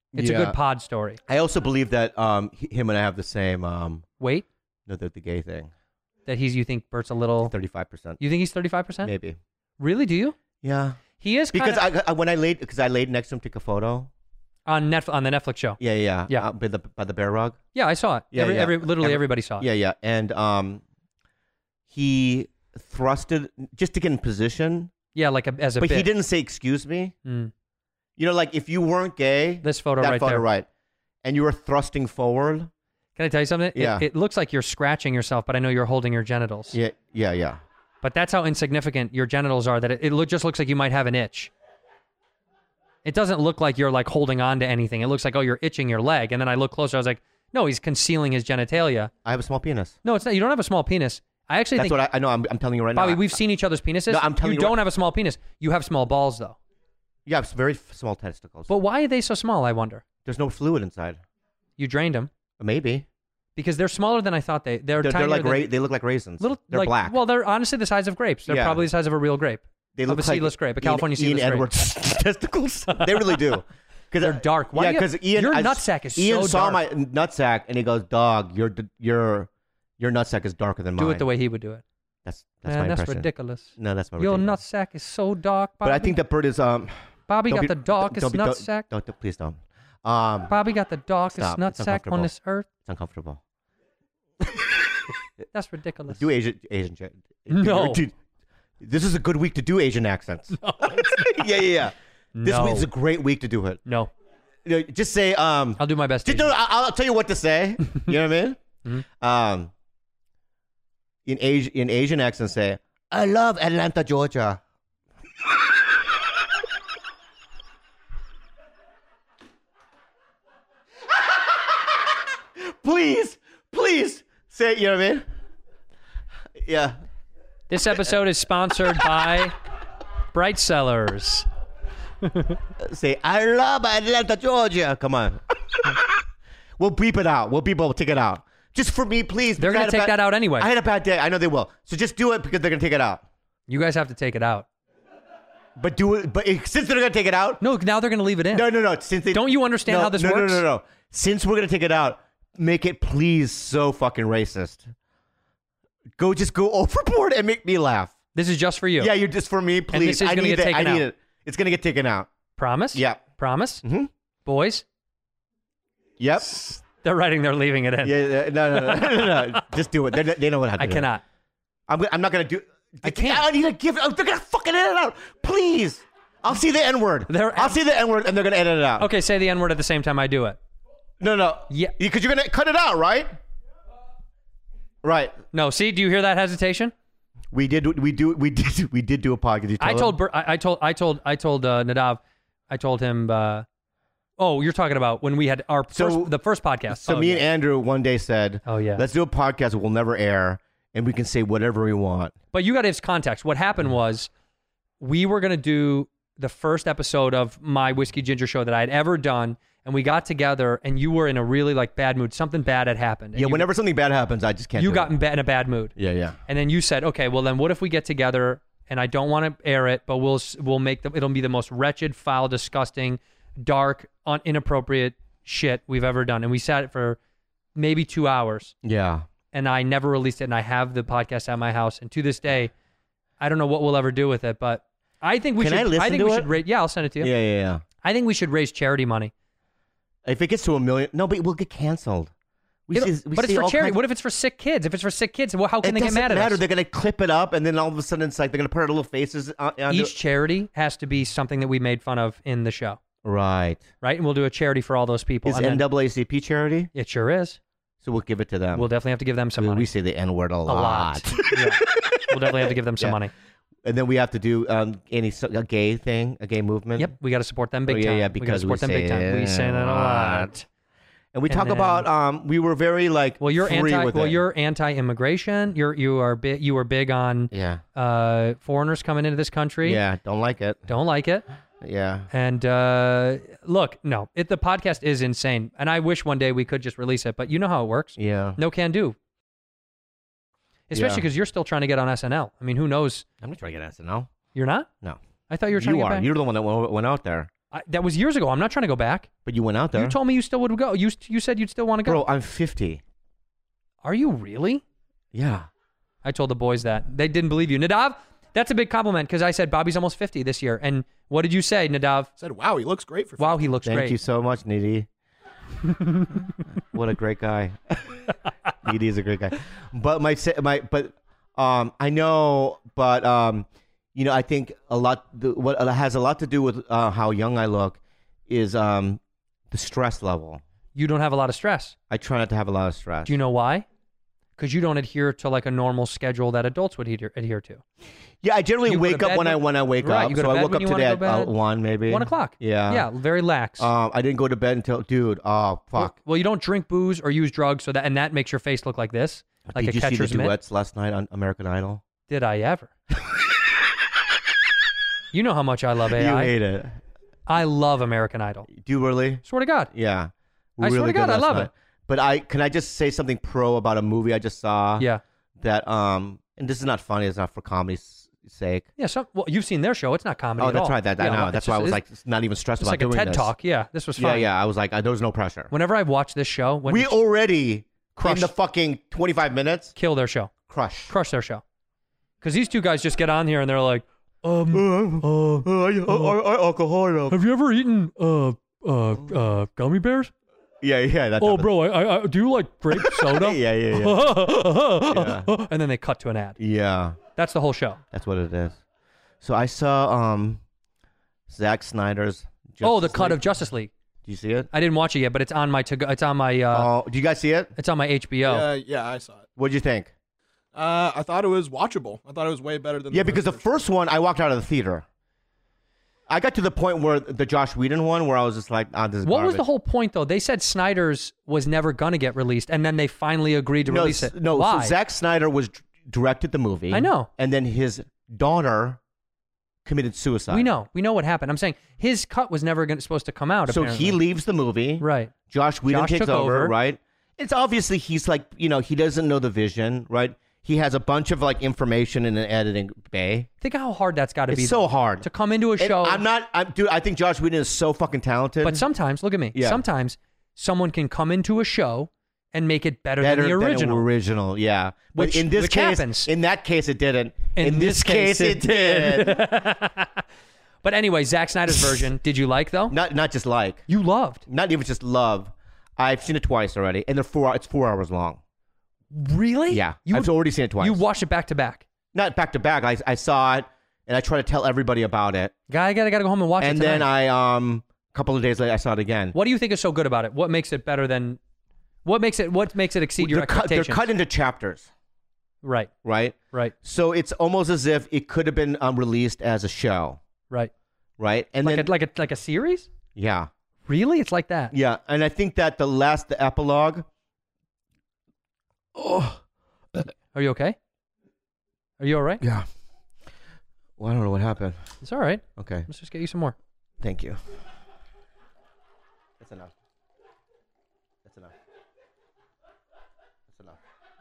It's a good pod story. I also believe that him and I have the same. Wait, No, the gay thing. that you think Bert's a little. 35%. You think he's 35%? Maybe. Really? Do you? Yeah. He is Because kinda, I laid next to him, took a photo. on the Netflix show. Yeah. By the bear rug. Yeah, I saw it. Yeah, yeah. Everybody saw it. Yeah. And he thrusted just to get in position. Yeah, like as a But bit. he didn't say excuse me. Mm. You know, like if you weren't gay, This photo that right photo there. right, and you were thrusting forward. Can I tell you something? Yeah. It looks like you're scratching yourself, but I know you're holding your genitals. Yeah. But that's how insignificant your genitals are, that it just looks like you might have an itch. It doesn't look like you're like holding on to anything. It looks like, oh, you're itching your leg. And then I look closer. I was like, no, he's concealing his genitalia. I have a small penis. No, it's not. You don't have a small penis. I actually That's think, what I know. I'm telling you right Bobby, now. we've seen each other's penises. No, I'm telling you you don't have a small penis. You have small balls, though. Yeah, it's very small testicles. But why are they so small, I wonder? There's no fluid inside. You drained them. Maybe Because they're smaller than I thought they're they're tinier like than, they look like raisins. They're like, black. Well, they're honestly the size of grapes. They're Yeah. probably the size of a real grape. They of look a like seedless grape, a California Ian seedless grape. Edwards testicles. They really do. Because They're dark. Why yeah, do you- because Ian, your nutsack is Ian so saw dark. my nutsack and he goes, "Dog, your nutsack is darker than mine." Do it the way he would do it. That's Man, my that's impression. ridiculous. No, that's my Your ridiculous. nutsack is so dark, Bobby. But I think that bird is Bobby don't got be- the darkest don't be- nutsack. Don't, please don't. Bobby got the darkest Stop. It's nutsack on uncomfortable. this earth. It's uncomfortable. That's ridiculous. Do Asian. No. Dude, this is a good week to do Asian accents. Yeah. This No. week's a great week to do it. No. You know, just say I'll do my best. Just, no, I'll tell you what to say. You know what I mean? In Asian accent, say, "I love Atlanta, Georgia." please say it. You know what I mean? Yeah. This episode is sponsored by Bright Cellars. Say, "I love Atlanta, Georgia." Come on. We'll beep it out. We'll take it out. Just for me, please. They're because I going had to a take bad- that out anyway. I had a bad day. I know they will. So just do it because they're going to take it out. You guys have to take it out. But do it. But since they're going to take it out. No, now they're going to leave it in. No. Since they Don't you understand how this works? No. Since we're going to take it out, make it please so fucking racist. Just go overboard and make me laugh. This is just for you. Yeah, you're just for me, please. this is gonna get taken out. it. It's going to get taken out. Promise? Yeah. Promise? Mm-hmm. Boys? Yep. They're writing they're leaving it in. Yeah. No. Just do it. They know what how to I do cannot. it. I'm not going to do. I can't. I need to give. They're going to fucking edit it out. Please. I'll see the N-word. I'll see the N-word and they're going to edit it out. Okay, say the N-word at the same time I do it. No. Yeah. Because you're going to cut it out, right? Right. No, see, do you hear that hesitation? We did do a podcast. You I told told Nadav, I told him oh, you're talking about when we had our the first podcast. So me and Andrew one day said, "Oh yeah, let's do a podcast that will never air, and we can say whatever we want." But you got to have context. What happened was we were going to do the first episode of my Whiskey Ginger show that I had ever done, and we got together, and you were in a really bad mood. Something bad had happened. And Whenever something bad happens, I just can't. You got in a bad mood. Yeah. And then you said, "Okay, well then, what if we get together?" And I don't want to air it, but we'll make it'll be the most wretched, foul, disgusting, dark, inappropriate shit we've ever done. And we sat it for maybe 2 hours. Yeah. And I never released it. And I have the podcast at my house. And to this day, I don't know what we'll ever do with it. But I think we should. I listen I think to we it? should. Yeah, I'll send it to you. Yeah. I think we should raise charity money. If it gets to 1 million, no, but we'll get canceled. But it's for charity. What if it's for sick kids? If it's for sick kids, well, how can they get mad at us? They're gonna clip it up, and then all of a sudden, it's like they're gonna put our little faces on Each charity has to be something that we made fun of in the show. Right. And we'll do a charity for all those people. Is And then- NAACP charity? It sure is. So we'll give it to them. We'll definitely have to give them some money. We say the N-word a lot. Yeah. We'll definitely have to give them some Yeah. money. And then we have to do a gay thing, a gay movement. Yep, we got to support them big time. Yeah, we got to because support them big time. We say that a lot. And we And talk then- about we were very Well, you're free with it. you're anti-immigration. You were big on foreigners coming into this country. Yeah, don't like it. Don't like it. Yeah. And look, no, the podcast is insane, and I wish one day we could just release it, but you know how it works. Yeah. No can do. Especially because you're still trying to get on SNL. I mean, who knows? I'm not trying to get SNL. You're not? No. I thought you were trying to get back. You're the one that went out there. That was years ago. I'm not trying to go back. But you went out there. You told me you still would go. You said you'd still want to go. Bro, I'm 50. Are you really? Yeah. I told the boys that. They didn't believe you. Nadav, that's a big compliment because I said Bobby's almost 50 this year. And what did you say, Nadav? I said, wow, he looks great for 50. Wow, he looks Thank great. you so much, Needy. What a great guy. Needy is a great guy. But I know, but I think what has a lot to do with how young I look is the stress level. You don't have a lot of stress. I try not to have a lot of stress. Do you know why? Because you don't adhere to like a normal schedule that adults would adhere to. Yeah, I generally You go to wake up bed when I wake right, up. you go to So I bed woke when up you today wanna go at bed. 1 maybe. 1 o'clock. Yeah. Yeah, very lax. I didn't go to bed until, dude. Oh fuck. Well, you don't drink booze or use drugs, so that makes your face look like this, like Did a you see the catcher's mitt. duets last night on American Idol? Did I ever? You know how much I love AI. You hate it. I love American Idol. Do you really? Swear to God. Yeah. I swear to God, good I last love night. it. But can I just say something pro about a movie I just saw? Yeah. That and this is not funny. It's not for comedy's sake. Yeah. Well, you've seen their show. It's not comedy. Oh, at that's all. right. I Yeah, know. well, That's why I was it's not even stressed It's about like a doing TED this. Talk. Yeah, this was fun. Yeah. I was like, there was no pressure. Whenever I've watched this show, We already Crushed. in the fucking 25 minutes kill their show, crush. crush their show, because these two guys just get on here and they're like, alcohol. "Have you ever eaten gummy bears?" Yeah. That's Oh, bro, I do you like grape soda? Yeah. And then they cut to an ad. Yeah. That's the whole show. That's what it is. So I saw Zack Snyder's. The cut of Justice League. Do you see it? I didn't watch it yet, but it's on my it's on my Do you guys see it? it's on my HBO. Yeah, I saw it. What'd you think? I thought it was watchable. I thought it was way better than Yeah, because the first one, I walked out of the theater. I got to the point where the Josh Whedon one, where I was just like, this is What was garbage. the whole point though? They said Snyder's was never gonna get released, and then they finally agreed to release it. No, Why? so Zack Snyder directed the movie. I know. And then his daughter committed suicide. We know what happened. I'm saying his cut was never supposed to come out. So apparently. he leaves the movie. Right. Josh Whedon Josh takes took over. right? It's obviously he's like, he doesn't know the vision, right? He has a bunch of like information in an editing bay. Think how hard that's got to be. It's so hard to come into a show. Dude, I think Josh Whedon is so fucking talented. But sometimes, look at me. Yeah. Sometimes someone can come into a show and make it better than the original. Original, yeah. But Which- in this which case, happens. in that case, it didn't. In this case, it did. But anyway, Zack Snyder's version, did you like though? Not just like. You loved. Not even just love. I've seen it twice already, and it's 4 hours long. Really? Yeah, You I've already seen it twice. You watched it back to back. Not back to back. I saw it, and I try to tell everybody about it. I gotta go home and watch And it then tonight. a couple of days later, I saw it again. What do you think is so good about it? What makes it better than? What makes it exceed your They're expectations? cut into chapters, Right. right? Right. So it's almost as if it could have been released as a show, Right. right? And Like then like a series? yeah, Really? It's like that. yeah. And I think that the epilogue. Oh, Are you okay? Are you all right? yeah. Well, I don't know what happened. It's all right. Okay, Let's just get you some more. thank you. That's enough. That's enough. That's enough.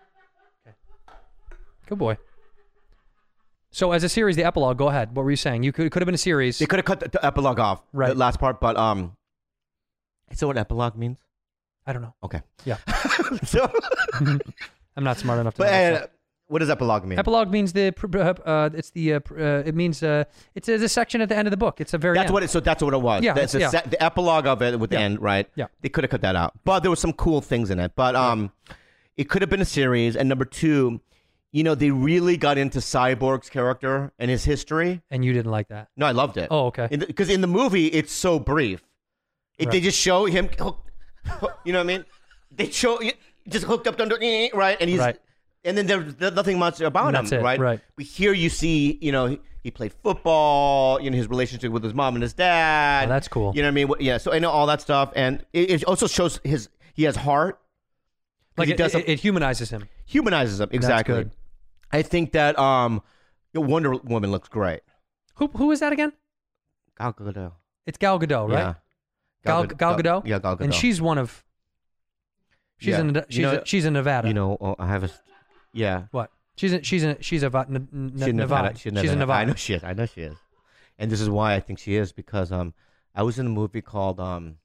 Good boy. So as a series, the epilogue. Go ahead. What were you saying? You could have been a series. They could have cut the epilogue off, Right. the last part, but so what epilogue means? I don't know. Okay. Yeah. So, I'm not smart enough to but know. that stuff. what does epilogue mean? Epilogue means it means it's a section at the end of the book. It's a very That's end. what it. So that's what it was. Yeah, That's yeah. the epilogue of it with the Yeah. end, right? Yeah. They could have cut that out, but there was some cool things in it. But it could have been a series. And number two, they really got into Cyborg's character and his history. And you didn't like that. No, I loved it. Oh, okay. Because in the movie, it's so brief. They Right. just show him. You know what I mean? They show just hooked up under right, and he's Right. and then there's nothing much about That's him, it, right? right. But here you see, he played football. His relationship with his mom and his dad. Oh, that's cool. You know what I mean? Yeah. So I know all that stuff, and it also shows he has heart. Like he does it humanizes him. humanizes him exactly. good. I think that Wonder Woman looks great. Who is that again? Gal Gadot. It's Gal Gadot, right? Yeah. Gal Gadot. Yeah, Gal Gadot. And she's one of. She's Yeah. in. She's in Nevada. I have a. Yeah. What? She's a She's in Nevada. She's in Nevada. I know she is. And this is why I think she is, because I was in a movie called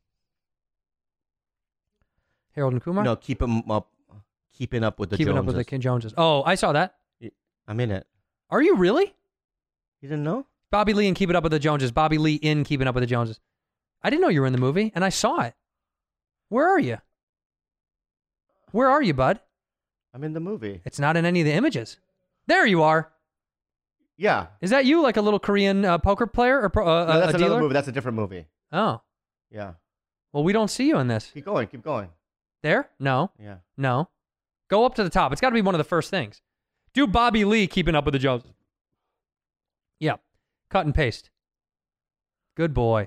Harold and Kumar? no, Keeping Up with the Keeping Joneses. Up with the King Joneses. Oh, I saw that. I'm in it. Are you really? You didn't know? Bobby Lee in Keeping Up with the Joneses. Bobby Lee in Keeping Up with the Joneses. I didn't know you were in the movie, and I saw it. Where are you? Where are you, bud? I'm in the movie. It's not in any of the images. There you are. Yeah. Is that you, like a little Korean poker player or No, that's a another dealer? movie. That's a different movie. Oh. Yeah. Well, we don't see you in this. Keep going. Keep going. There? No. Yeah. No. Go up to the top. It's got to be one of the first things. Do Bobby Lee Keeping Up with the Joneses. Yeah. Cut and paste. Good boy.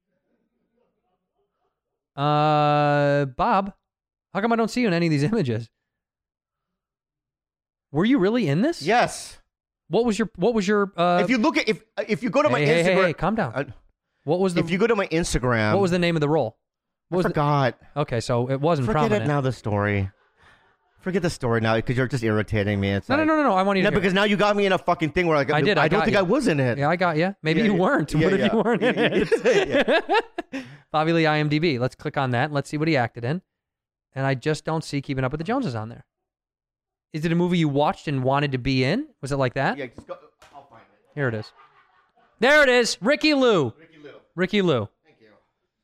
Bob, how come I don't see you in any of these images? Were you really in this? Yes. What was your if you look at if you go to my Instagram, hey, calm down. What was the if you go to my Instagram, what was the name of the role? What was I forgot. Okay, so it wasn't Forget prominent. it now. The story. Forget the story now because you're just irritating me. It's No. I want you to hear because now you got me in a fucking thing where I did. I don't got think you. I was in it. Yeah, I got you. Maybe Yeah, you yeah. weren't. Yeah, What if yeah. you weren't in it? Yeah. Bobby Lee IMDb. Let's click on that and let's see what he acted in. And I just don't see Keeping Up with the Joneses on there. Is it a movie you watched and wanted to be in? Was it like that? Yeah, just go. I'll find it. Here it is. There it is. Ricky Lou. Ricky Lou. Thank you.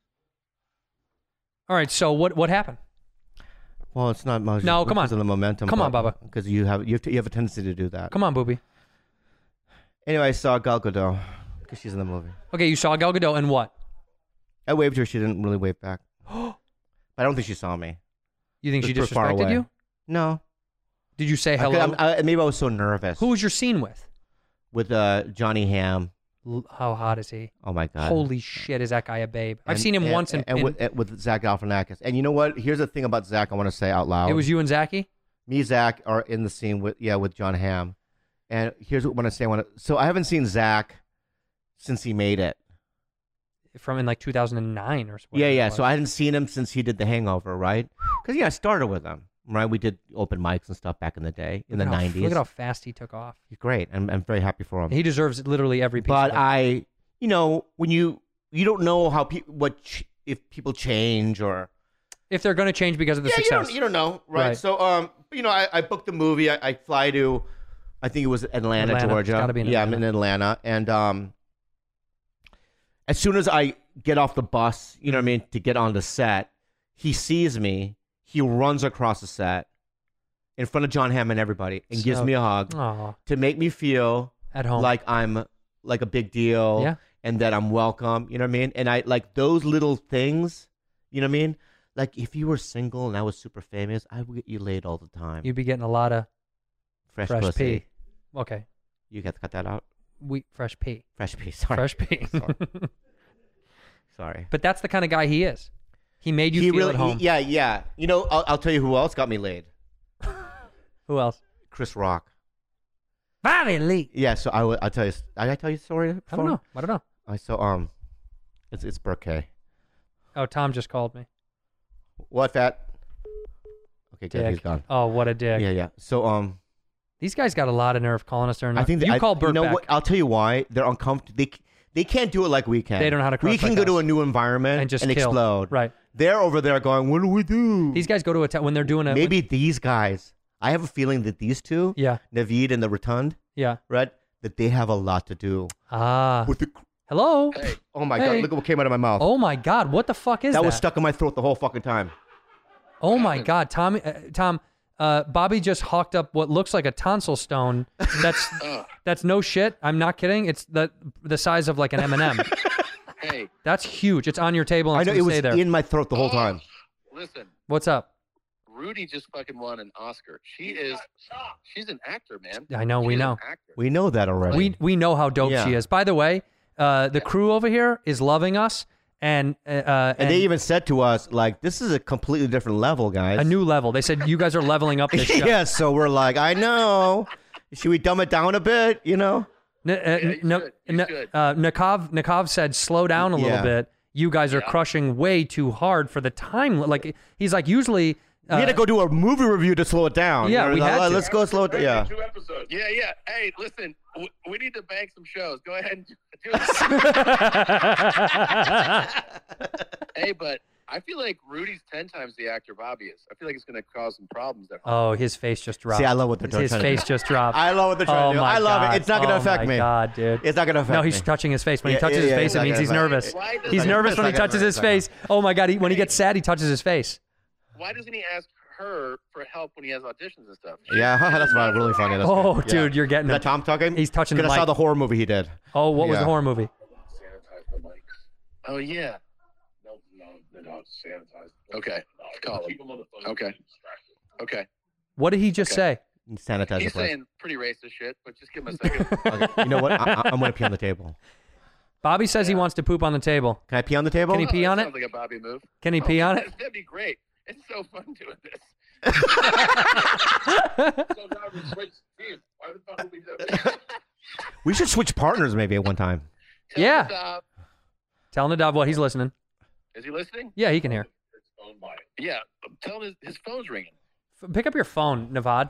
All right. So what happened? Well, it's not much. No, come on. Because of the momentum. Come on, Bubba. Because you have a tendency to do that. Come on, Booby. Anyway, I saw Gal Gadot because she's in the movie. Okay, you saw Gal Gadot and what? I waved her. She didn't really wave back. But I don't think she saw me. You think she Just far disrespected away. you? No. Did you say I could- hello? maybe I was so nervous. Who was your scene with? With Johnny Ham. How hot is he? Oh my God. Holy shit, is that guy a babe? I've And- seen him and- once in, and with Zach Galifianakis. And you know what? Here's the thing about Zach I want to say out loud. it was you and Zachy? Me, Zach are in the scene with John Hamm. And here's what I want to say. So I haven't seen Zach since he made it. From in like 2009 or something. Yeah. So I hadn't seen him since he did The Hangover, right? Because I started with him, right? We did open mics and stuff back in the day, in the 90s. Look at how fast he took off. He's great. I'm very happy for him. He deserves literally every piece But of it. when you don't know how if people change or If they're going to change because of the success. you don't know, right? Right. So I booked the movie. I fly to, I think it was Atlanta, Atlanta. Georgia. It's gotta be in Yeah, I'm Atlanta. in Atlanta, and as soon as I get off the bus, you know what I mean, to get on the set, he sees me. He runs across the set in front of John Hamm and everybody and gives So- me a hug Aw, to make me feel at home. like I'm like a big deal, Yeah. and that I'm welcome. You know what I mean? And I like those little things. You know what I mean? Like if you were single and I was super famous, I would get you laid all the time. You'd be getting a lot of fresh fresh pussy. pee. Okay. You got to cut that out. Fresh pee. Fresh pee. Sorry. Fresh pee. Sorry. But that's the kind of guy he is. He made you He feel really, at home. yeah. You know, I'll tell you who else got me laid. Who else? Chris Rock. Bobby Lee. Yeah. So I'll tell you. Did I tell you a story? I before? don't know. I don't know. I saw it's Burke. Oh, Tom just called me. What, fat? Okay, good. Dick. He's gone. Oh, what a dick. Yeah. So These guys got a lot of nerve calling us during. I think you call Bert you know back what? I'll tell you why they're uncomfortable. They can't do it like we can. They don't know how to We crush can like go to us. a new environment and just and kill. explode. Right. They're over there going, "What do we do?" These guys go to when they're doing a Maybe these guys. I have a feeling that these two, Yeah. Naveed and the Rotund, Yeah. right, that they have a lot to do Ah. with the. Hello. Hey, Oh my Hey. God! Look at what came out of my mouth. Oh my God! What the fuck is that? that was stuck in my throat the whole fucking time. Oh my God, Tom. Bobby just hawked up what looks like a tonsil stone. That's no shit. I'm not kidding. It's the size of like an M&M. hey, That's huge. It's on your table. And I know it's it gonna was stay there. in my throat the whole time. listen, What's up? Rudy just fucking won an Oscar. She's an actor, man. I know, we She's an know. actor. We know that already. We know how dope Yeah. she is. By the way, the crew over here is loving us, and they even said to us, like, this is a completely different level, guys. a new level. They said you guys are leveling up this show. Yeah, so we're like, I know. Should we dumb it down a bit? You know? you should. Nakov said slow down a little Yeah. bit. You guys are crushing way too hard for the time. Like he's like, usually We had to go do a movie review to slow it down. Yeah, we had to. Let's go slow it down. Yeah. 2 episodes. Yeah. Hey, listen, we need to bank some shows. Go ahead and do it. Hey, but I feel like Rudy's 10 times the actor Bobby is. I feel like it's going to cause some problems at home. Oh, his face just dropped. See, I love what they're trying His to do. face just dropped. I love what they're trying to do. my I love God. it. It's not going to affect me. Oh, my God, dude. It's not going to affect me. No, he's touching his face. When he Yeah, touches his yeah, face, it's it not means gonna he's affect me. nervous. Why does- He's nervous it's when he not gonna touches his affect me. face. Oh, my God. When he gets sad, he touches his face. Why doesn't he ask her for help when he has auditions and stuff? Yeah, that's really funny. That's Oh, good. dude, you're getting Is him. that Tom talking? He's touching the Because I saw mic. the horror movie he did. Oh, what was Yeah. the horror movie? Sanitize the mics. Oh, yeah. No, they're not sanitized. Okay. Call him. Okay. Okay. What did he just say? Sanitize the He's place. saying pretty racist shit, but just give him a second. Okay. You know what? I'm going to pee on the table. Bobby says he wants to poop on the table. Can I pee on the table? Can he pee on Sounds it? like a Bobby move. Can he pee on it? That'd be great. It's so fun doing this. We should switch partners maybe at one time. Yeah. Nadav. Tell Nadav what he's listening. Is he listening? Yeah, he can hear. Yeah. Tell him his phone's ringing. Pick up your phone, Navad.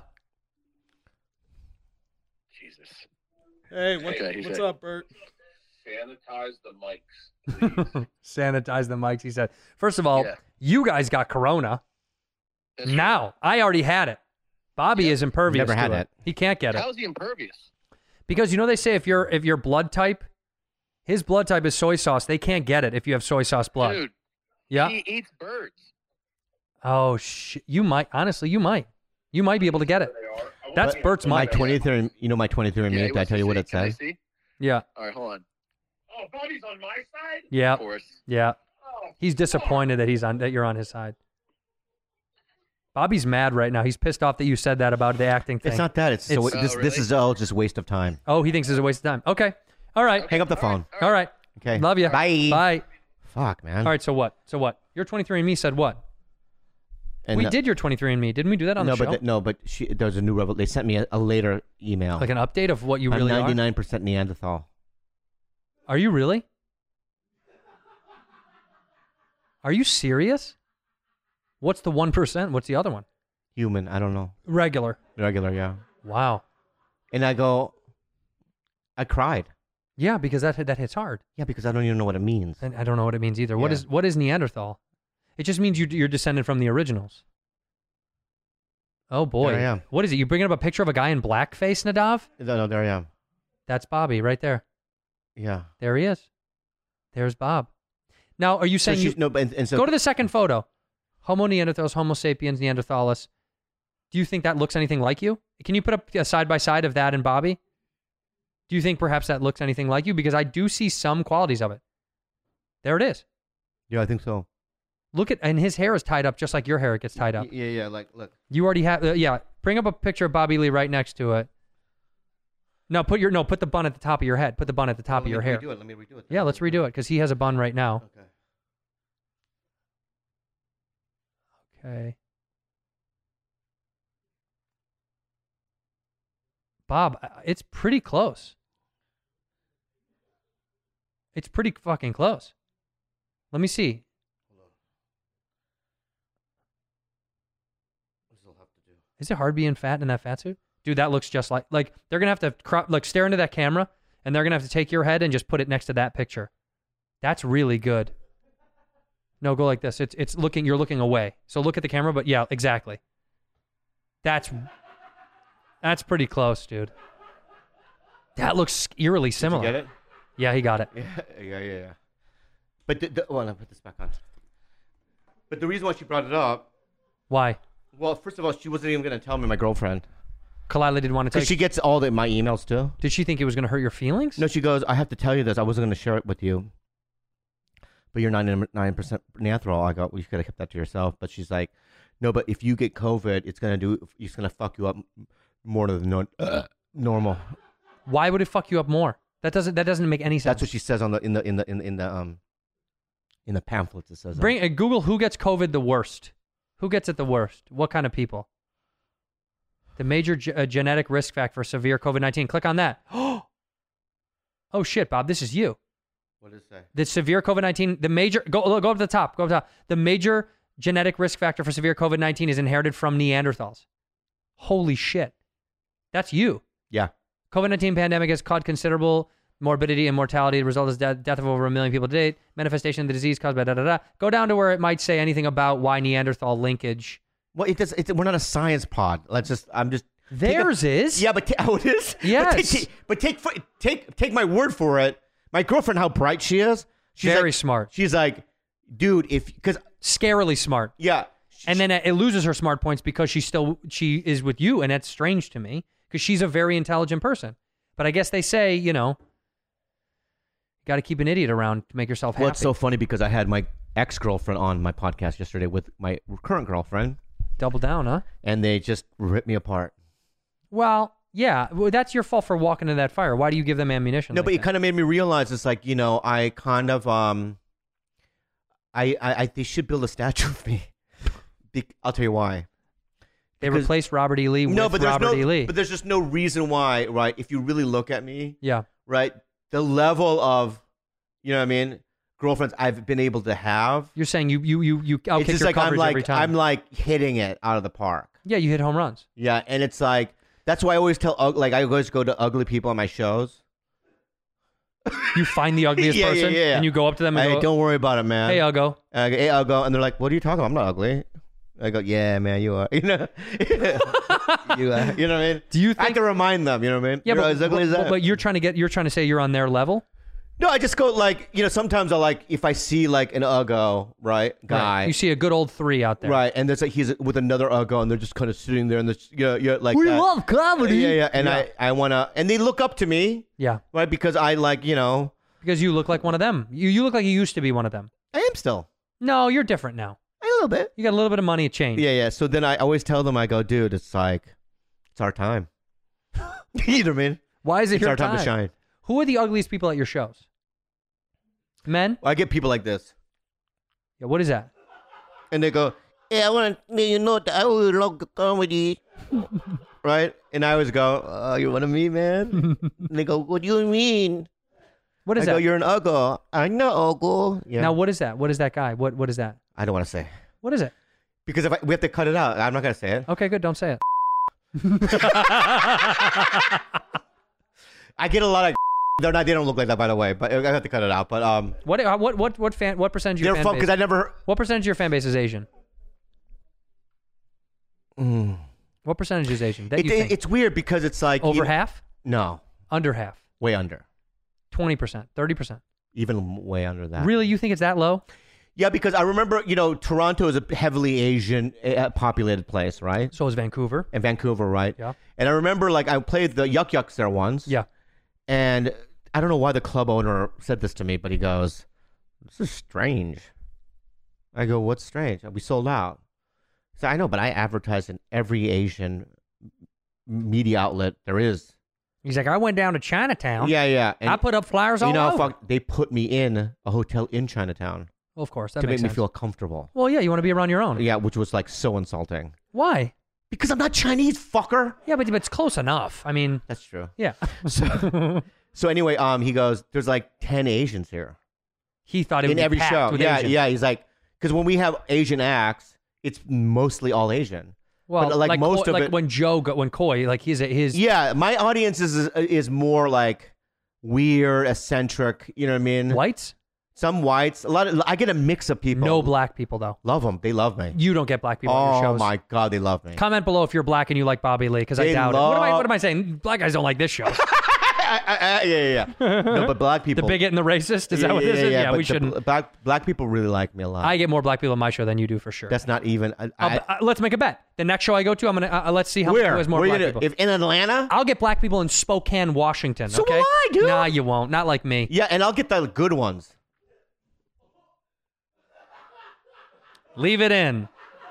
Jesus. Hey, Okay, he what's said- up, Bert? Sanitize the mics, please. Sanitize the mics, he said. First of all, Yeah. you guys got corona. That's true. Now, I already had it. Bobby is impervious Never to had it. it. He can't get it. How is he impervious? Because you know they say if your blood type, his blood type is soy sauce, they can't get it if you have soy sauce blood. Dude, Yeah. he eats birds. Oh shit. You might honestly, you might be able to get it. That's Bert's My mic. 23, you know my 23andMe, Yeah, did I tell you what it Can I says? see? Yeah. All right, hold on. Oh, Bobby's on my side? Yeah. Of course. Yeah. He's disappointed that you're on his side. Bobby's mad right now. He's pissed off that you said that about the acting thing. It's not that. It's, so It's- this really? is all just waste of time. Oh, he thinks it's a waste of time. Okay. All right. Hang up the phone. All right. Okay. Love you. Bye. Bye. Fuck, man. All right. So what? Your 23andMe said what? And, We did your 23andMe. Didn't we do that on no, the show? but there's a new revel. They sent me a later email. Like an update of what you I'm really are? 99% Neanderthal. Are you really? Are you serious? What's the 1%? What's the other one? Human. I don't know. Regular. Regular, yeah. Wow. And I cried. Yeah, because that hits hard. Yeah, because I don't even know what it means. And I don't know what it means either. Yeah. What is Neanderthal? It just means you're descended from the originals. Oh boy. There I am. What is it? You bringing up a picture of a guy in blackface, Nadav? No, there I am. That's Bobby right there. Yeah. There he is. There's Bob. Now, are you saying you so go to the second photo? Homo neanderthals, Homo sapiens, Neanderthalis. Do you think that looks anything like you? Can you put up a side by side of that and Bobby? Do you think perhaps that looks anything like you? Because I do see some qualities of it. There it is. Yeah, I think so. Look at, and his hair is tied up just like your hair gets tied up. Yeah, like, look. You already have, yeah. Bring up a picture of Bobby Lee right next to it. No, put the bun at the top of your head. Put the bun at the top of your hair. Let me redo it. Yeah, let's redo it because he has a bun right now. Okay. Okay. Bob, it's pretty close. It's pretty fucking close. Let me see. Is it hard being fat in that fat suit? Dude, that looks just like they're going to have to stare into that camera and they're going to have to take your head and just put it next to that picture. That's really good. No, go like this. It's looking, you're looking away. So look at the camera, but yeah, exactly. That's pretty close, dude. That looks eerily similar. Did you get it? Yeah, he got it. Yeah. But I'll put this back on. But the reason why she brought it up, Why? well, first of all, she wasn't even going to tell me, my girlfriend. Kalila didn't want to Because take. she gets all my emails too. Did she think it was going to hurt your feelings? No, she goes, I have to tell you this. I wasn't going to share it with you. But you're 99% Neanderthal. I go, well, you could have kept that to yourself. But she's like, no, but if you get COVID, it's going to fuck you up more than normal. Why would it fuck you up more? That doesn't make any sense. That's what she says in the pamphlets. It says Google who gets COVID the worst. Who gets it the worst? What kind of people? The major genetic risk factor for severe COVID-19. Click on that. Oh shit, Bob, this is you. What does it say? The severe COVID-19. The major go up to the top. Go up to the top. The major genetic risk factor for severe COVID-19 is inherited from Neanderthals. Holy shit. That's you. Yeah. COVID-19 pandemic has caused considerable morbidity and mortality. The result is death of over 1 million people to date. Manifestation of the disease caused by da-da-da. Go down to where it might say anything about why Neanderthal linkage. Well, we're not a science pod. Theirs is. Yeah, but oh, it is. Yes. But take my word for it. My girlfriend, how bright she is. She's Very like, smart. She's like, dude, because scarily smart. Yeah. And then it loses her smart points because she is with you, and that's strange to me because she's a very intelligent person. But I guess they say, you know, got to keep an idiot around to make yourself happy. Well, it's so funny because I had my ex-girlfriend on my podcast yesterday with my current girlfriend. Double down, huh? And they just ripped me apart. Well, yeah. Well, that's your fault for walking into that fire. Why do you give them ammunition? No, like but that? it kind of made me realize it's like, you know, I kind of they should build a statue of me. I'll tell you why. They replaced Robert E. Lee with Robert E. Lee. But there's just no reason why, right? If you really look at me, yeah, right, the level of, you know what I mean, girlfriends I've been able to have. You're saying you outkick it's just your like coverage every time. I'm like hitting it out of the park. Yeah, you hit home runs. Yeah, and it's like, that's why I always tell, like, I always go to ugly people on my shows. You find the ugliest person, and you go up to them and hey, go, don't worry about it, man. Hey, Uggo. Hey, Uggo. And they're like, what are you talking about? I'm not ugly. I go, yeah, man, you are. You know, you are. You know what I mean? Do you think I have to remind them? You know what I mean? Yeah, you're but, as ugly as that. But you're trying to say you're on their level. No, I just go like, you know, sometimes I like, if I see like an Uggo, right, guy. Right. You see a good old 3 out there. Right, and there's like, he's with another Uggo, and they're just kind of sitting there, and like we that. love comedy. Yeah, and I want to, and they look up to me. Yeah. Right, because I like, you know. Because you look like one of them. You look like you used to be one of them. I am still. No, you're different now. A little bit. You got a little bit of money to change. Yeah. So then I always tell them, I go, dude, it's like, it's our time. You know what I mean? Why is it it's our time to shine? Who are the ugliest people at your shows? Men? Well, I get people like this. Yeah, what is that? And they go, yeah, I want to, you know, I would love comedy. Right? And I always go, oh, you're one of me, man? And they go, what do you mean? What is I that? go, you're an Uggo. I know Uggo. Yeah. Now, what is that? What is that guy? What is that? I don't want to say. What is it? Because we have to cut it out. I'm not going to say it. Okay, good. Don't say it. I get a lot of they don't look like that, by the way, but I have to cut it out. But what percentage of your fan base? Because I never. What percentage of your fan base is Asian? What percentage is Asian? It's weird because it's like over half. No, under half. Way under. 20%, 30%. Even way under that. Really, you think it's that low? Yeah, because I remember, you know, Toronto is a heavily Asian populated place, right? So is Vancouver. And Vancouver, right? Yeah. And I remember, like, I played the Yuck Yucks there once. Yeah. And I don't know why the club owner said this to me, but he goes, this is strange. I go, what's strange? We sold out. So I know, but I advertise in every Asian media outlet there is. He's like, I went down to Chinatown. Yeah. And I put up flyers all over. They put me in a hotel in Chinatown. Well, of course, that to makes make sense. me feel comfortable. Well, yeah, you want to be around your own. Yeah, which was like so insulting. Why? Because I'm not Chinese, fucker. Yeah, but it's close enough. I mean, that's true. Yeah. So anyway, he goes, there's like 10 Asians here. He thought it would in be every packed show. with Yeah, Asians. yeah. He's like, because when we have Asian acts, it's mostly all Asian. Well, but like most of like it, when Koi, like his. Yeah, my audience is more like weird, eccentric. You know what I mean? Whites. Some whites. I get a mix of people. No black people though. Love them. They love me. You don't get black people on your shows. Oh my god, they love me. Comment below if you're black and you like Bobby Lee, because I doubt it. What am I saying? Black guys don't like this show. Yeah. No, but black people. The bigot and the racist. Is that what this is? Yeah, we shouldn't. Black people really like me a lot. I get more black people on my show than you do for sure. That's not even. Let's make a bet. The next show I go to, I'm gonna let's see who has more Where black you people. If in Atlanta, I'll get black people in Spokane, Washington. So okay? will I, dude. Nah, you won't. Not like me. Yeah, and I'll get the good ones. Leave it in.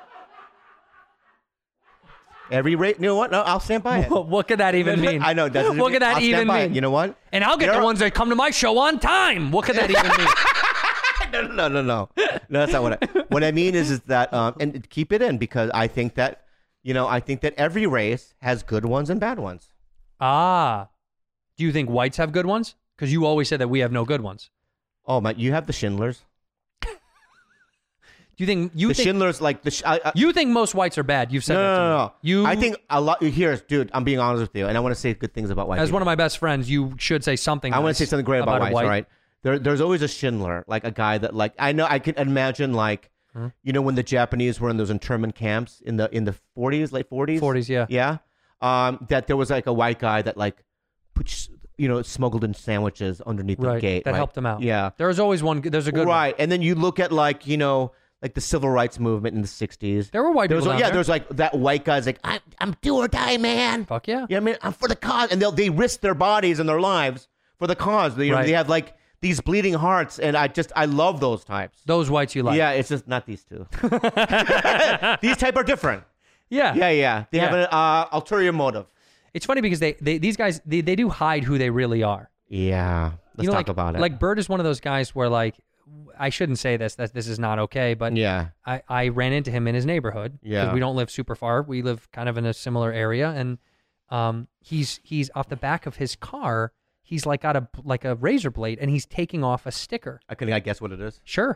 You know what? No, I'll stand by it. What could that even mean? I know. What could that even mean? You know what? And I'll get the ones that come to my show on time. What could that even mean? No. No, that's not what I mean is that, and keep it in because I think that, every race has good ones and bad ones. Ah. Do you think whites have good ones? Because you always said that we have no good ones. Oh, my, you have the Schindlers. Do you think The Schindler's like the. You think most whites are bad? You've said that to me. No. You, I think a lot. Here's, dude. I'm being honest with you, and I want to say good things about white. as people. one of my best friends, you should say something. I want nice to say something great about a whites. white. All right. There's always a Schindler, like a guy that, like, I know I could imagine, like, you know, when the Japanese were in those internment camps in the 40s, late 40s. 40s, yeah. Yeah. That there was like a white guy that like put, you know, smuggled in sandwiches underneath the gate. That right? helped them out. Yeah. There's always one. There's a good one. Right. And then you look at, like, you know, like the civil rights movement in the 60s. There were white people down there. There's like that white guy's like, I'm do or die, man. Fuck yeah. Yeah, I mean, I'm for the cause. And they risk their bodies and their lives for the cause. You know, Right. they have like these bleeding hearts, and I love those types. Those whites you like. Yeah, it's just not these two. These type are different. Yeah. Yeah. They have an ulterior motive. It's funny because these guys they do hide who they really are. Yeah. Let's talk like, about it. Like Bert is one of those guys where, like, I shouldn't say this, that this is not okay, but yeah. I ran into him in his neighborhood. Yeah. 'Cause we don't live super far. We live kind of in a similar area, and he's off the back of his car. He's like got a razor blade, and he's taking off a sticker. I guess what it is? Sure.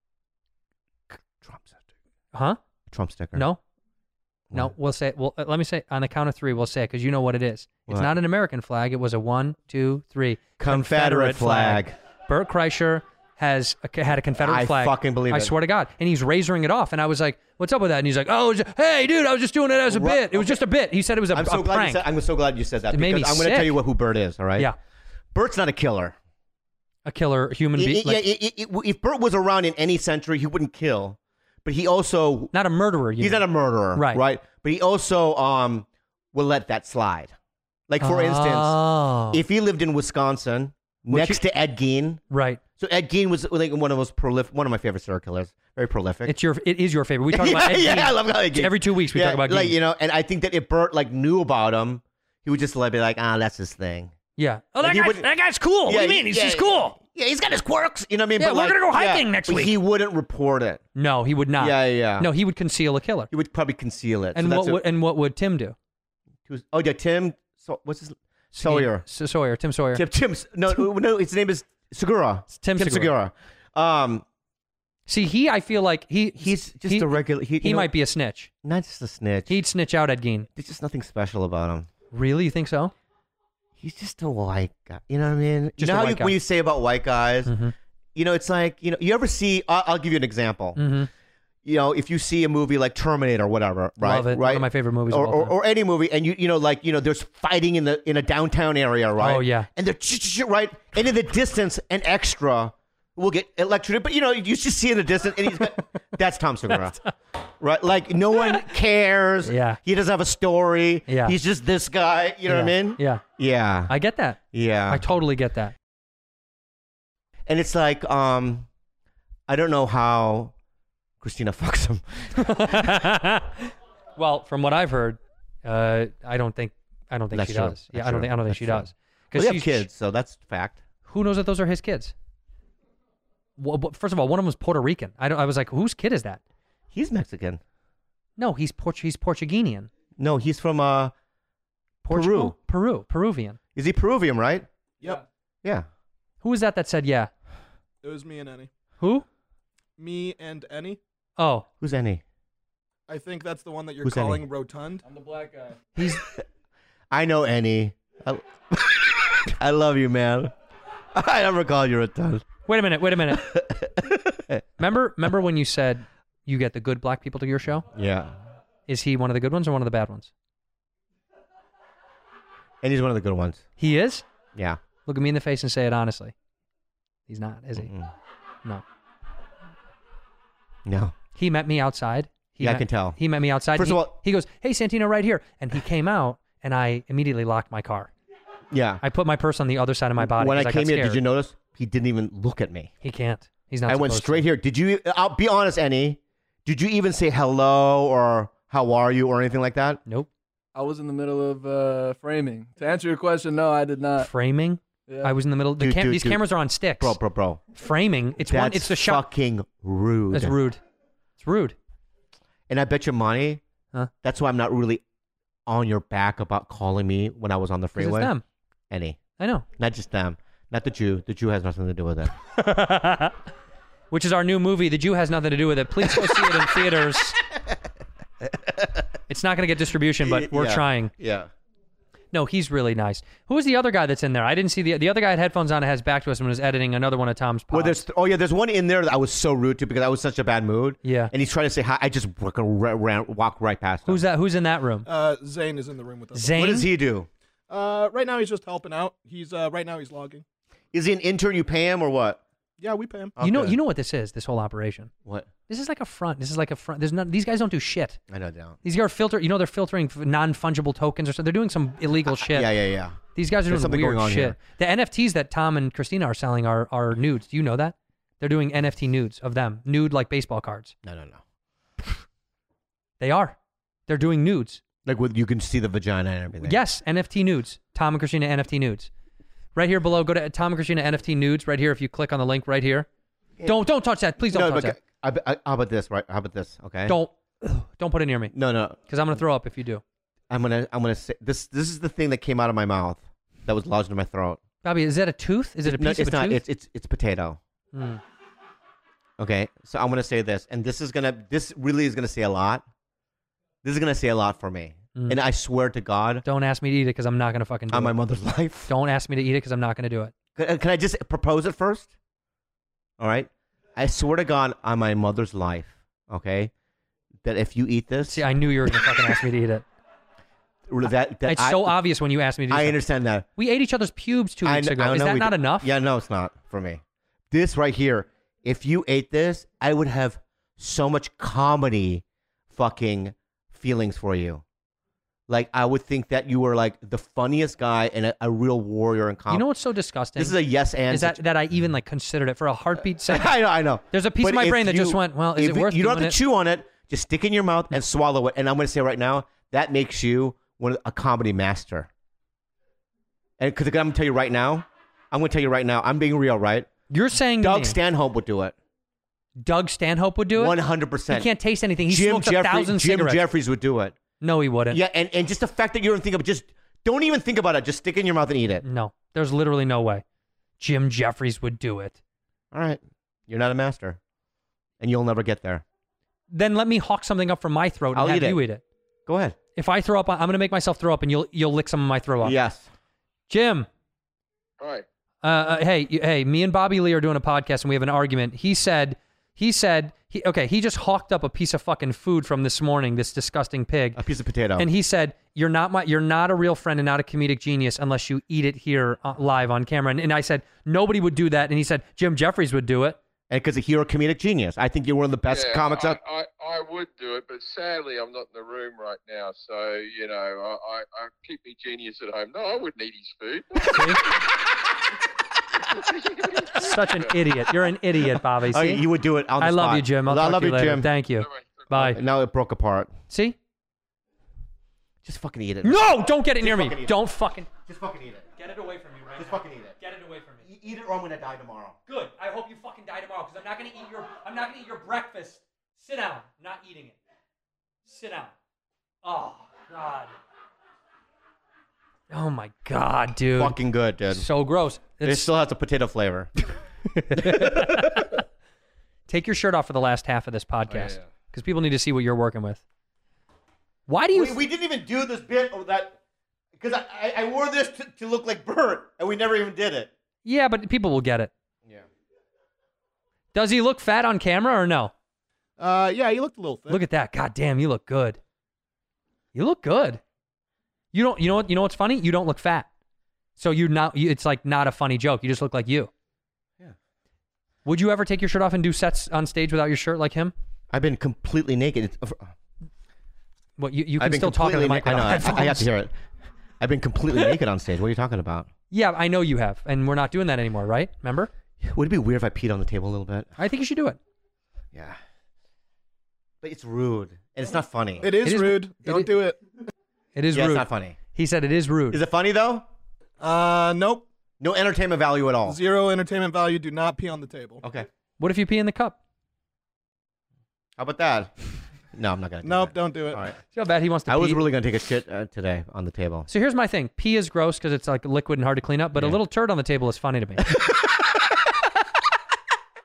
Trump sticker. Huh? Trump sticker. No. No, we'll say it. Well, let me say on the count of three. We'll say it because you know what it is. It's What? not an American flag. It was a 1, 2, 3 Confederate flag. Bert Kreischer had a Confederate I flag. fucking believe I it. swear to God. And he's razoring it off. And I was like, "What's up with that?" And he's like, "Oh, hey, dude, I was just doing it as a bit. It was just a bit." He said it was a I'm so glad prank. I'm so glad you said that. It made because me I'm going to sick. tell you who Bert is. All right. Yeah, Bert's not a killer. a killer human being. If Bert was around in any century, he wouldn't kill. But he also Not a murderer. he's not a murderer, Right. Right. But he also will let that slide. Like, for instance, if he lived in Wisconsin next to Ed Gein. Right. So Ed Gein was like one of my favorite serial killers. Very prolific. It is your favorite. We talk about Ed Gein. I love Ed Gein. Every 2 weeks we talk about like, Gein. you know, and I think that if Bert like knew about him, he would just be like, that's his thing. Yeah. Oh, Like, that guy's cool. What do you mean? He's just cool. Yeah, he's got his quirks. You know what I mean? Yeah, but we're like, gonna go hiking next but week. He wouldn't report it. No, he would not. Yeah. No, he would conceal a killer. He would probably conceal it. And what would Tim do? Tim. What's his Sawyer? Sawyer. Tim Sawyer. Tim. No. His name is Segura. Tim Segura. See, I feel like he's just a regular. He might be a snitch. Not just a snitch. He'd snitch out Ed Gein. There's just nothing special about him. Really, you think so? He's just a white guy. You know what I mean? Just you know a how white guy. when you say about white guys, Mhm. you know, it's like, you know, you ever see? I'll give you an example. Mm-hmm. You know, if you see a movie like Terminator or whatever, right? Love it. Right. One of my favorite movies of all time. or any movie, and you know, like, you know, there's fighting in a downtown area, right? Oh, yeah. And they're right, and in the distance, an extra will get electrocuted, but you know, you just see in the distance, and that's Tom Segura, right? Like, no one cares. Yeah. He doesn't have a story. Yeah. He's just this guy. You know what I mean? Yeah. Yeah. I get that. Yeah. I totally get that. And it's like, I don't know how Christina fucks him. Well, from what I've heard, I don't think That's she true. does. Yeah, That's I don't true. think That's she true. does. Well, they have kids, so that's fact. Who knows that those are his kids? Well, first of all, one of them was Puerto Rican. I was like, whose kid is that? He's Mexican. No, he's Portuguese. No, he's from Portugal? Peru. Peruvian. Is he Peruvian, right? Yep. Yeah. Who was that said yeah? It was me and Annie. Who? Me and Annie. Oh, Who's Annie? I think that's the one that you're Who's Annie? calling rotund. I'm the black guy. he's I know Annie. I love you, man. I never called you a ton. Wait a minute. Remember when you said you get the good black people to your show? Yeah. Is he one of the good ones or one of the bad ones? And he's one of the good ones. He is? Yeah. Look at me in the face and say it honestly. He's not, is he? Mm-mm. No. No. He met me outside. I can tell. He met me outside. First of all, he goes, "Hey, Santino, right here." And he came out, and I immediately locked my car. Yeah. I put my purse on the other side of my body. When I 'cause came got here, scared. did you notice? He didn't even look at me. He can't. He's not. I went supposed straight to. here. Did you? I'll be honest, Annie. Did you even say hello or how are you or anything like that? Nope. I was in the middle of framing. To answer your question, no, I did not. Framing. Yeah. I was in the middle. Dude, These cameras are on sticks. Bro. Framing. It's That's one. It's the shot. fucking rude. That's rude. It's rude. And I bet you money. Huh? That's why I'm not really on your back about calling me when I was on the 'Cause freeway. it's them. Annie. I know. Not just them. Not the Jew. The Jew has nothing to do with it. which is our new movie. The Jew has nothing to do with it. Please go see it in theaters. It's not going to get distribution, but we're trying. Yeah. No, he's really nice. Who was the other guy that's in there? I didn't see the other guy had headphones on and has back to us and was editing another one of Tom's pods. Well, there's one in there that I was so rude to because I was such a bad mood. Yeah. And he's trying to say hi. I just walk right past him. Who's that? Who's in that room? Zane is in the room with us. Zane? What does he do? Right now he's just helping out. He's right now he's logging. Is he an intern? You pay him or what? Yeah, we pay him. Okay. You know what this is? This whole operation. What? This is like a front. There's not. These guys don't do shit. I know they don't. These guys are they're filtering non-fungible tokens or something. They're doing some illegal shit. Yeah. These guys are There's doing something weird going on shit. here. The NFTs that Tom and Christina are selling are nudes. Do you know that? They're doing NFT nudes of them. Nude like baseball cards. No. They are. They're doing nudes. Like you can see the vagina and everything. Yes, NFT nudes. Tom and Christina NFT nudes. Right here below, go to Tom and Christina NFT nudes. Right here, if you click on the link right here. Don't touch that. Please don't touch that. How about this? Right? How about this? Okay. Don't put it near me. No. Because I'm gonna throw up if you do. I'm gonna say this. This is the thing that came out of my mouth that was lodged in my throat. Bobby, is that a tooth? Is it a piece of a tooth? It's potato. Mm. Okay, so I'm gonna say this, and this really is gonna say a lot. This is gonna say a lot for me, and I swear to God. Don't ask me to eat it because I'm not gonna fucking do it. On my mother's life. Don't ask me to eat it because I'm not gonna do it. Can I just propose it first? All right. I swear to God, on my mother's life, okay, that if you eat this, see, I knew you were gonna fucking ask me to eat it. It's so obvious when you asked me to do I something. understand that. We ate each other's pubes 2 weeks ago. Is that not enough? Yeah, no, it's not for me. This right here, if you ate this, I would have so much comedy fucking feelings for you. Like, I would think that you were like the funniest guy and a real warrior in comedy. You know what's so disgusting? This is a yes and. Is that I even like considered it for a heartbeat second? I know. There's a piece of my brain that just went, well, is it worth it? You don't have to chew on it. Just stick it in your mouth and swallow it. And I'm going to say right now, that makes you a comedy master. And because I'm going to tell you right now, I'm being real, right? You're saying Doug Stanhope would do it. Doug Stanhope would do it? 100%. He can't taste anything. He smokes 1,000 cigarettes. Jim Jeffries would do it. No, he wouldn't. Yeah, and just the fact that you don't think of it, just don't even think about it. Just stick it in your mouth and eat it. No, there's literally no way. Jim Jeffries would do it. All right. You're not a master. And you'll never get there. Then let me hawk something up from my throat and have you eat it. Go ahead. If I throw up, I'm going to make myself throw up and you'll lick some of my throw up. Yes. Jim. Hi. Hey, me and Bobby Lee are doing a podcast and we have an argument. He just hawked up a piece of fucking food from this morning, this disgusting pig. A piece of potato. And he said, you're not a real friend and not a comedic genius unless you eat it here live on camera. And I said, nobody would do that. And he said, Jim Jeffries would do it. And because you're a comedic genius. I think you're one of the best comics out. I would do it, but sadly I'm not in the room right now. So, I keep me genius at home. No, I wouldn't eat his food. Such an idiot. You're an idiot, Bobby. See? You would do it on the I love spot. you, Jim. I'll talk love to you later. Jim. Thank you. Bye. Now it broke apart. See? Just fucking eat it. No! Don't get it near me. Don't fucking... Just fucking eat it. Get it away from me right now. Just fucking eat it. Get it away from me. Eat it or I'm going to die tomorrow. Good. I hope you fucking die tomorrow because I'm not going to eat your breakfast. Sit down. I'm not eating it. Sit down. Oh, God. Oh, my God, dude. Fucking good, dude. So gross. It still has a potato flavor. Take your shirt off for the last half of this podcast because people need to see what you're working with. Why do you... We didn't even do this bit of that because I wore this to look like Bert and we never even did it. Yeah, but people will get it. Yeah. Does he look fat on camera or no? Yeah, he looked a little thick. Look at that. God damn, you look good. You look good. You know what's funny? You don't look fat. So it's like not a funny joke. You just look like you. Yeah. Would you ever take your shirt off and do sets on stage without your shirt like him? I've been completely naked. What you can still talk to the mic. I know. I have to hear it. I've been completely naked on stage. What are you talking about? Yeah, I know you have, and we're not doing that anymore, right? Remember? Would it be weird if I peed on the table a little bit? I think you should do it. Yeah. But it's rude, and it's not funny. It is rude. Don't do it. It is rude. It's not funny. He said it is rude. Is it funny, though? Nope. No entertainment value at all. Zero entertainment value. Do not pee on the table. Okay. What if you pee in the cup? How about that? No, I'm not going to do Nope, that. don't do it. All right. See how bad he wants to pee? I was really going to take a shit today on the table. So here's my thing. Pee is gross because it's like liquid and hard to clean up, but a little turd on the table is funny to me.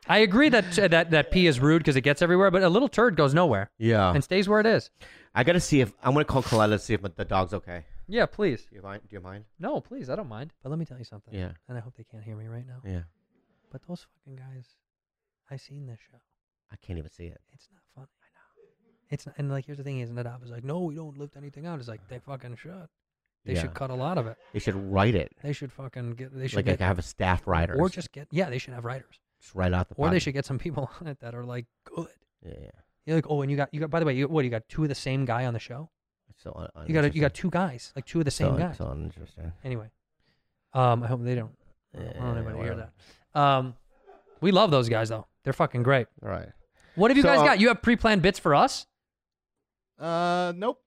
I agree that pee is rude because it gets everywhere, but a little turd goes nowhere Yeah. and stays where it is. I gotta see if I'm gonna call Colette to see if the dog's okay. Yeah, please. Do you mind? No, please. I don't mind. But let me tell you something. Yeah. And I hope they can't hear me right now. Yeah. But those fucking guys, I seen this show. I can't even see it. It's not funny. I know. It's not, and like here's the thing: is Nadav is like, no, we don't lift anything out. It's like they fucking should. They Yeah. should cut a lot of it. They should write it. They should fucking get. They should Like get, I have a staff writer. or just get. Yeah, they should have writers. Just write out the. Or they podcast. should get some people on it that are like good. Yeah. You're like, oh, and you got. By the way, you got two of the same guy on the show. So You got two guys, like two of the same guys. So uninteresting. Anyway, I hope they don't. I don't want anybody to hear whatever. that. We love those guys though. They're fucking great. All right. What have you So, guys got? You have pre-planned bits for us? Nope.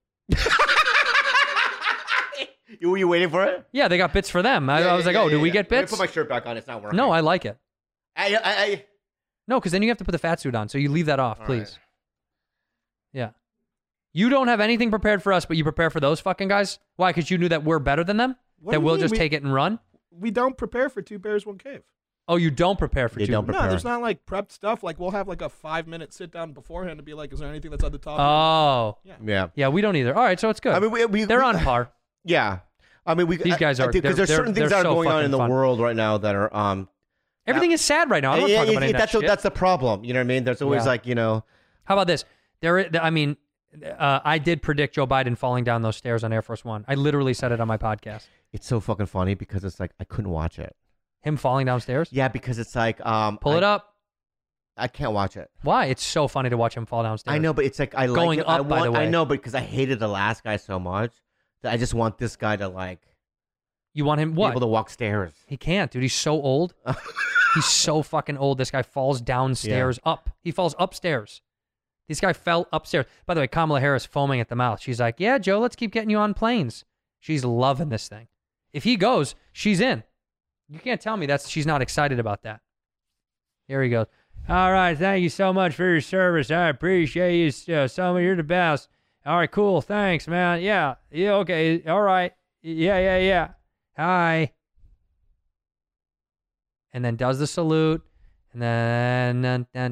Were you waiting for it? Yeah, they got bits for them. I was like, oh, do we get Let me bits? put my shirt back on. It's not working. No, I like it. I No, because then you have to put the fat suit on. So you leave that off, All please. right. Yeah. You don't have anything prepared for us, but you prepare for those fucking guys? Why? Because you knew that we're better than them? What That do you we'll mean? just take it and run? We don't prepare for Two Bears, One Cave. Oh, you don't prepare for They two. don't prepare. No, there's not like prepped stuff. Like we'll have like a 5-minute sit down beforehand to be like, is there anything that's at the top? Oh. Yeah. Yeah, we don't either. All right, so it's good. I mean, They're on par. Yeah. I mean, These guys are- because there's they're- certain things they're that are so going on fucking in the fun. world right now that are Everything is sad right now. I don't want to talk about any of that shit. that's the problem. You know what I mean? There's always Yeah. How about this? I did predict Joe Biden falling down those stairs on Air Force One. I literally said it on my podcast. It's so fucking funny because it's like I couldn't watch it. Him falling downstairs? Yeah, because it's like Pull it up. I can't watch it. Why? It's so funny to watch him fall downstairs. I know, but it's like I Going like it. up, by the way. I know, but because I hated the last guy so much that I just want this guy to like You want him be what? able to walk stairs. He can't, dude. He's so old. He's so fucking old. This guy falls downstairs up. He falls upstairs. This guy fell upstairs. By the way, Kamala Harris foaming at the mouth. She's like, yeah, Joe, let's keep getting you on planes. She's loving this thing. If he goes, she's in. You can't tell me she's not excited about that. Here he goes. All right, thank you so much for your service. I appreciate you so much. You're the best. All right, cool. Thanks, man. Yeah, okay. All right. Yeah. Hi. And then does the salute. And then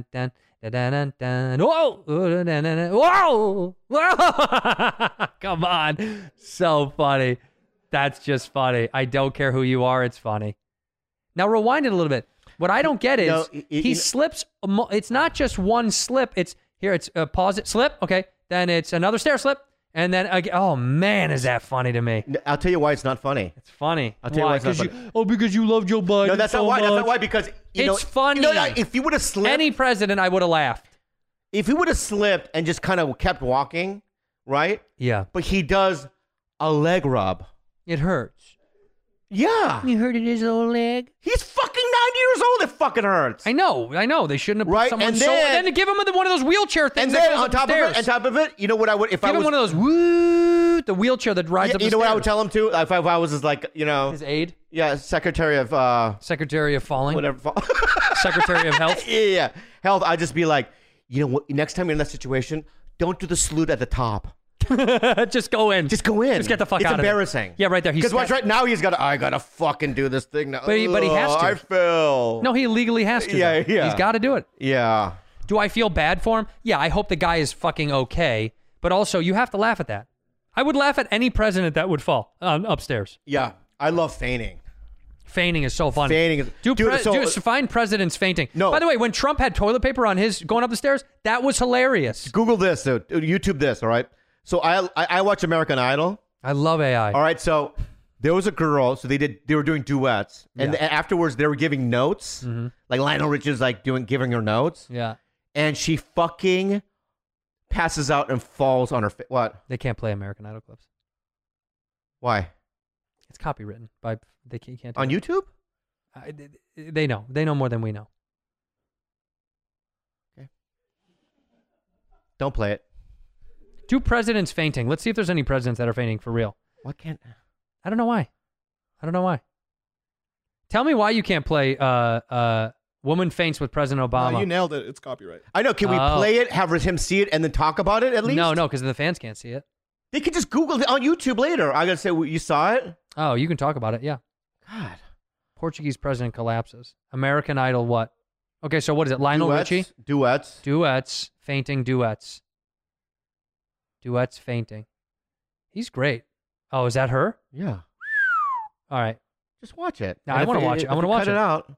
whoa! Come on. So funny. That's just funny. I don't care who you are. It's funny. Now rewind it a little bit. What I don't get is he slips. It's not just one slip. It's pause it, slip. Okay. Then it's another stair slip. And then again, oh man, is that funny to me? I'll tell you why it's not funny. It's funny. I'll tell you why it's not funny. Because you love Joe Biden. No, that's so not why. much. That's not why. Because It's funny. If you would have slipped, Any president, I would have laughed. if he would have slipped and just kind of kept walking, right? Yeah. But he does a leg rub. It hurts. Yeah. You hurted his old leg. He's fucking 90 years old. It fucking hurts. I know. They shouldn't have put Right, someone and so. then- And then give him one of those wheelchair things. And that then goes on up top the of stairs. it, you know what I would if Give I was him one of those the wheelchair that rides up the you know what I would stairs. tell him to if I was just like His aide, Secretary of Secretary of Falling, whatever Secretary of Health. yeah health. I'd just be like, you know what? Next time you're in that situation, don't do the salute at the top. Just go in. Just go in. Just get the fuck it's out of it. It's embarrassing. Yeah, right there. Because watch right now I gotta fucking do this thing now. But he has to. I fell. No, he legally has to. Yeah, though. yeah. He's got to do it. Yeah. Do I feel bad for him? Yeah, I hope the guy is fucking okay. But also, you have to laugh at that. I would laugh at any president that would fall upstairs. Yeah. I love feigning. Feigning is so funny. Feigning is... Find presidents fainting. No. By the way, when Trump had toilet paper on his going up the stairs, that was hilarious. Google this, dude. YouTube this, all right? So I watch American Idol. I love AI. All right, so there was a girl, so they were doing duets, and afterwards they were giving notes, like Lionel Richie's like giving her notes. Yeah. And she fucking passes out and falls on her face. What? They can't play American Idol clips. Why? It's copywritten by they can't do on that. YouTube. They know. They know more than we know. Okay. Don't play it. Do presidents fainting? Let's see if there's any presidents that are fainting for real. Why can't? I don't know why. Tell me why you can't play woman faints with President Obama. No, you nailed it. It's copyright. I know. Can we play it, have him see it, and then talk about it at least? No, because the fans can't see it. They could just Google it on YouTube later. I gotta say, you saw it? Oh, you can talk about it. Yeah. God. Portuguese president collapses. American Idol what? Okay, so what is it? Lionel Richie? Duets. Duets. Fainting duets. Duets fainting. He's great. Oh, is that her? Yeah. All right. Just watch it. No, And I if want to watch it. I want to watch cut it out.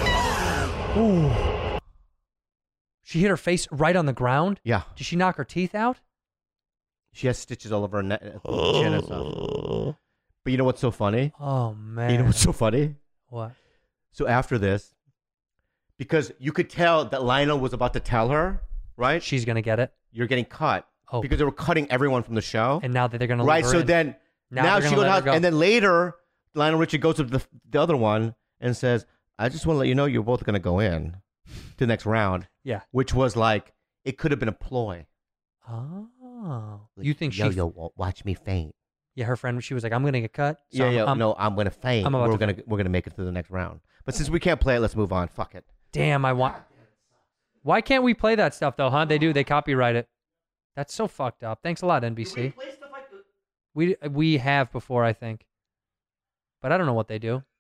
Ooh. She hit her face right on the ground? Yeah. Did she knock her teeth out? She has stitches all over her neck, chin and stuff. But you know what's so funny? Oh, man. You know what's so funny? What? So after this, because you could tell that Lionel was about to tell her, right? She's going to get it. You're getting cut. Oh. Because they were cutting everyone from the show. And now that they're going to Right, let her so in. then, now they're she gonna goes let her out, go. and then later, Lionel Richie goes to the other one and says, I just want to let you know you're both going to go in to the next round. Yeah. Which was like, it could have been a ploy. Oh. Like, You think yo, watch me faint. Yeah, her friend, she was like, I'm going to get cut. So I'm going to faint. I'm about We're to going to make it to the next round. But since we can't play it, let's move on. Fuck it. Damn, I want. Why can't we play that stuff though, huh? They do. They copyright it. That's so fucked up. Thanks a lot, NBC. We have before, I think. But I don't know what they do.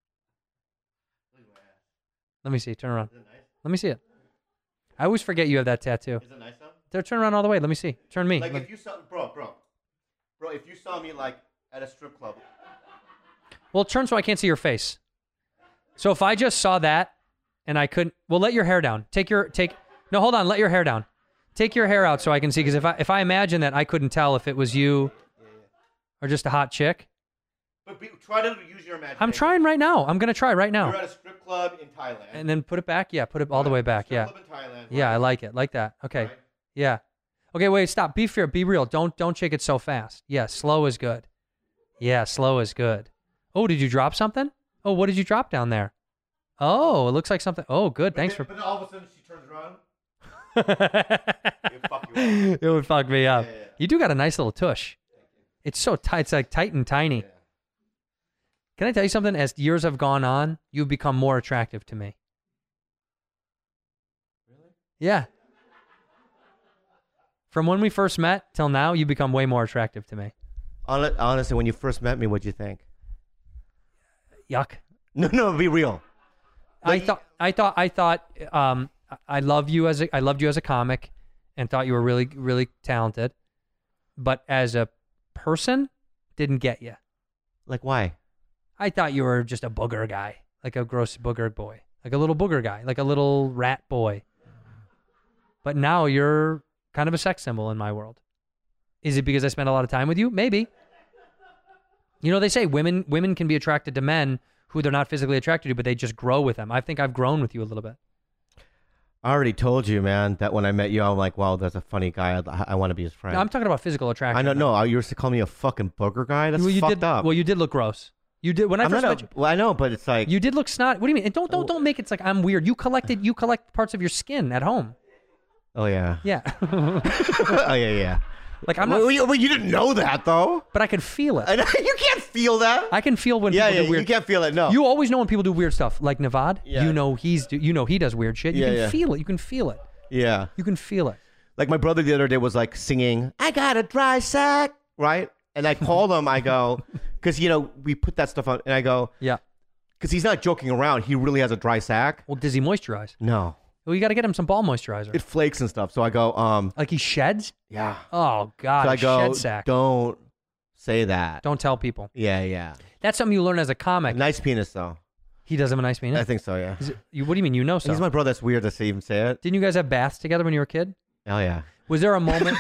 Let me see. Turn around. Let me see it. I always forget you have that tattoo. Is it nice though? Turn around all the way. Let me see. Turn me. Like if you saw, bro, if you saw me like at a strip club. Well, turn so I can't see your face. So if I just saw that and I couldn't, well, let your hair down. No, hold on. Let your hair down. Take your hair out so I can see. Because if I imagine that, I couldn't tell if it was you or just a hot chick. But try to use your imagination. I'm trying right now. I'm going to try right now. You're at a strip club in Thailand. And then put it back. Yeah, put it all the way back. Strip Yeah. club in Thailand. Yeah, Right. I like it. Like that. Okay. Right. Yeah. Okay, wait, stop. Be fair. Be real. Don't shake it so fast. Yeah, slow is good. Yeah, slow is good. Oh, did you drop something? Oh, what did you drop down there? Oh, it looks like something. Oh, good. Thanks for. But then all of a sudden she turns around. It would fuck me up. Yeah. You do got a nice little tush. It's so tight. It's like tight and tiny. Yeah. Can I tell you something? As years have gone on, you've become more attractive to me. Really? Yeah. From when we first met till now, you become way more attractive to me. Honestly, when you first met me, what'd you think? Yuck. No, be real. I thought I loved you as a comic and thought you were really, really talented, but as a person, didn't get you. Like why? I thought you were just a booger guy, like a gross booger boy, like a little booger guy, like a little rat boy. But now you're kind of a sex symbol in my world. Is it because I spent a lot of time with you? Maybe. You know, they say women can be attracted to men who they're not physically attracted to, but they just grow with them. I think I've grown with you a little bit. I already told you, man, that when I met you, I'm like, wow, that's a funny guy. I want to be his friend. No, I'm talking about physical attraction. I don't know. You used to call me a fucking booger guy? That's you fucked up. Well, you did look gross. You did when I first met you. Well, I know, but it's like You did look snot. What do you mean? And don't make it like I'm weird. You collect parts of your skin at home. oh yeah, Yeah. oh yeah. Like I'm not. Well, you didn't know that though. But I can feel it. I know, you can't feel that. I can feel when yeah, people yeah, do weird. you can't feel it. No, You always know when people do weird stuff. Like Navad, Yeah. you know he does weird shit. You Yeah, can yeah. feel it. You can feel it. yeah. You can feel it. Like my brother the other day was like singing, "I got a dry sack," right? And I called him. I go, because we put that stuff on, and I go, Yeah. because he's not joking around. He really has a dry sack. Well, does he moisturize? No, Well, you got to get him some ball moisturizer. it flakes and stuff. So I go, Like he sheds? yeah. Oh God, So I go, shed sack. don't say that. Don't tell people. Yeah. That's something you learn as a comic. Nice penis though. He does have a nice penis. I think so. Yeah. What do you mean? You know so? He's my brother. That's weird to even say it. Didn't you guys have baths together when you were a kid? Oh yeah. Was there a moment?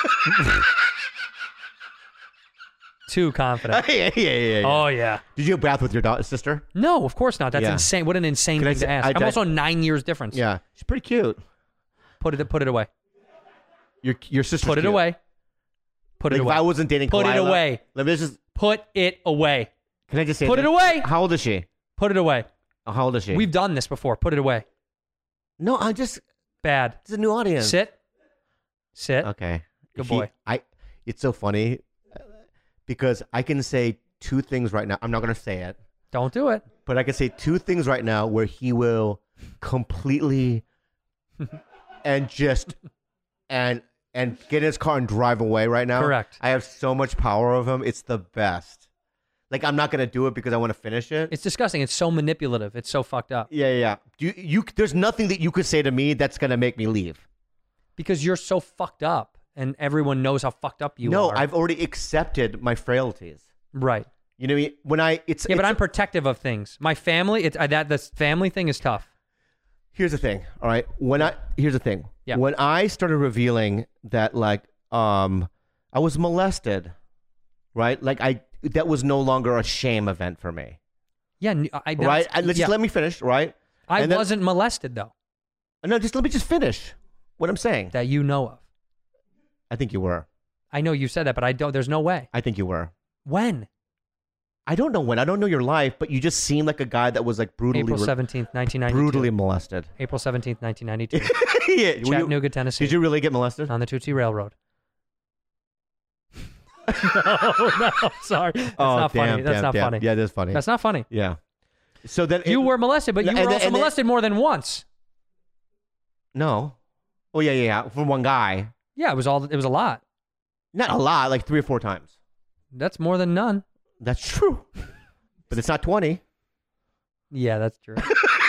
Too confident. yeah. Oh yeah. Did you have a bath with your sister? No, of course not. That's Yeah. insane. What an insane Can I thing say- to ask. I'm also 9 years difference. Yeah. She's pretty cute. Put it away. Your sister. Put it away. Put it Like, away. if I wasn't dating Put it Kalila- away. Let me just. Put it away. Can I just say? Put this? it away. How old is she? Put it away. How old is she? We've done this before. Put it away. No, I'm just. Bad. It's a new audience. Sit. Okay. Good boy. It's so funny because I can say two things right now. I'm not gonna say it, Don't do it. but I can say two things right now where he will completely and just and get in his car and drive away right now. Correct. I have so much power of him. It's the best. Like I'm not gonna do it because I want to finish it. It's disgusting. It's so manipulative. It's so fucked up. Yeah. There's nothing that you could say to me that's gonna make me leave. Because you're so fucked up, and everyone knows how fucked up you are. No, I've already accepted my frailties. Right. You know what I mean? But I'm protective of things. My family, the family thing is tough. Here's the thing, all right? Here's the thing. Yeah. When I started revealing that, like, I was molested, right? Like, that was no longer a shame event for me. Yeah, right? Let me finish, right? I wasn't molested, though. No, let me just finish what I'm saying. That you know of. I think you were. I know you said that, but I don't. There's no way. I think you were. When? I don't know when. I don't know your life, but you just seem like a guy that was like brutally... April 17th, 1992. Brutally molested. April 17th, 1992. Yeah. Chattanooga, Tennessee. Did you really get molested? On the Tootsie Railroad. no, sorry. That's not funny. That's not funny. Yeah, that's funny. That's not funny. Yeah. So then you were molested, but you were also molested more than once. No. Oh yeah. From one guy. Yeah, it was a lot. Not a lot, like 3 or 4 times. That's more than none. That's true. But it's not 20. Yeah, that's true.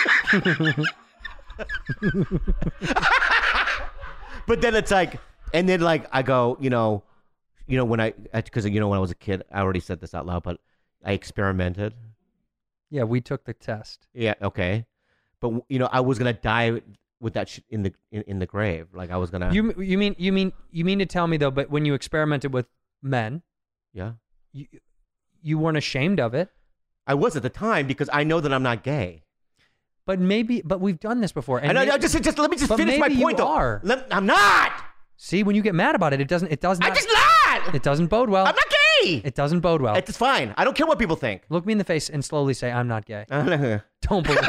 But then it's like, and then like I go, when because when I was a kid, I already said this out loud, but I experimented. Yeah, we took the test. Yeah, okay. But I was gonna die with that shit in the grave. Like I was gonna. You mean to tell me though? But when you experimented with men, yeah, you weren't ashamed of it. I was at the time because I know that I'm not gay. But we've done this before. And just let me just finish my point though. I'm not. See, when you get mad about it, it doesn't. I'm just not. It doesn't bode well. I'm not gay. It doesn't bode well. It's fine. I don't care what people think. Look me in the face and slowly say, "I'm not gay." Don't believe.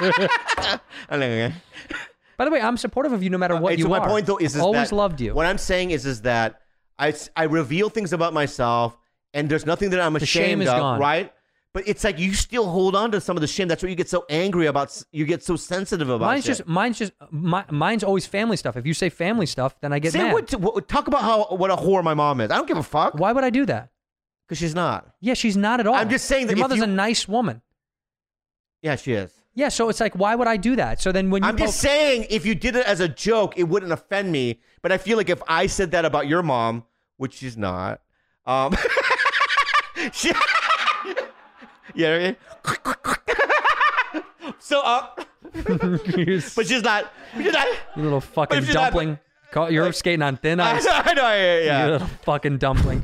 By the way, I'm supportive of you no matter what you are. My point though is always that loved you. What I'm saying is that I reveal things about myself, and there's nothing that I'm ashamed of, gone. right? But it's like you still hold on to some of the shame. That's what you get so angry about. You get so sensitive about. Mine's always family stuff. If you say family stuff, then I get mad. Talk about what a whore my mom is. I don't give a fuck. Why would I do that? Because she's not. Yeah, she's not at all. I'm just saying that your mother's a nice woman. Yeah, she is. Yeah, so it's like, why would I do that? So then when you I'm just saying, if you did it as a joke, it wouldn't offend me. But I feel like if I said that about your mom, which she's not, yeah. So but she's not. You little fucking dumpling. You're skating on thin ice. I know. Yeah. You little fucking dumpling.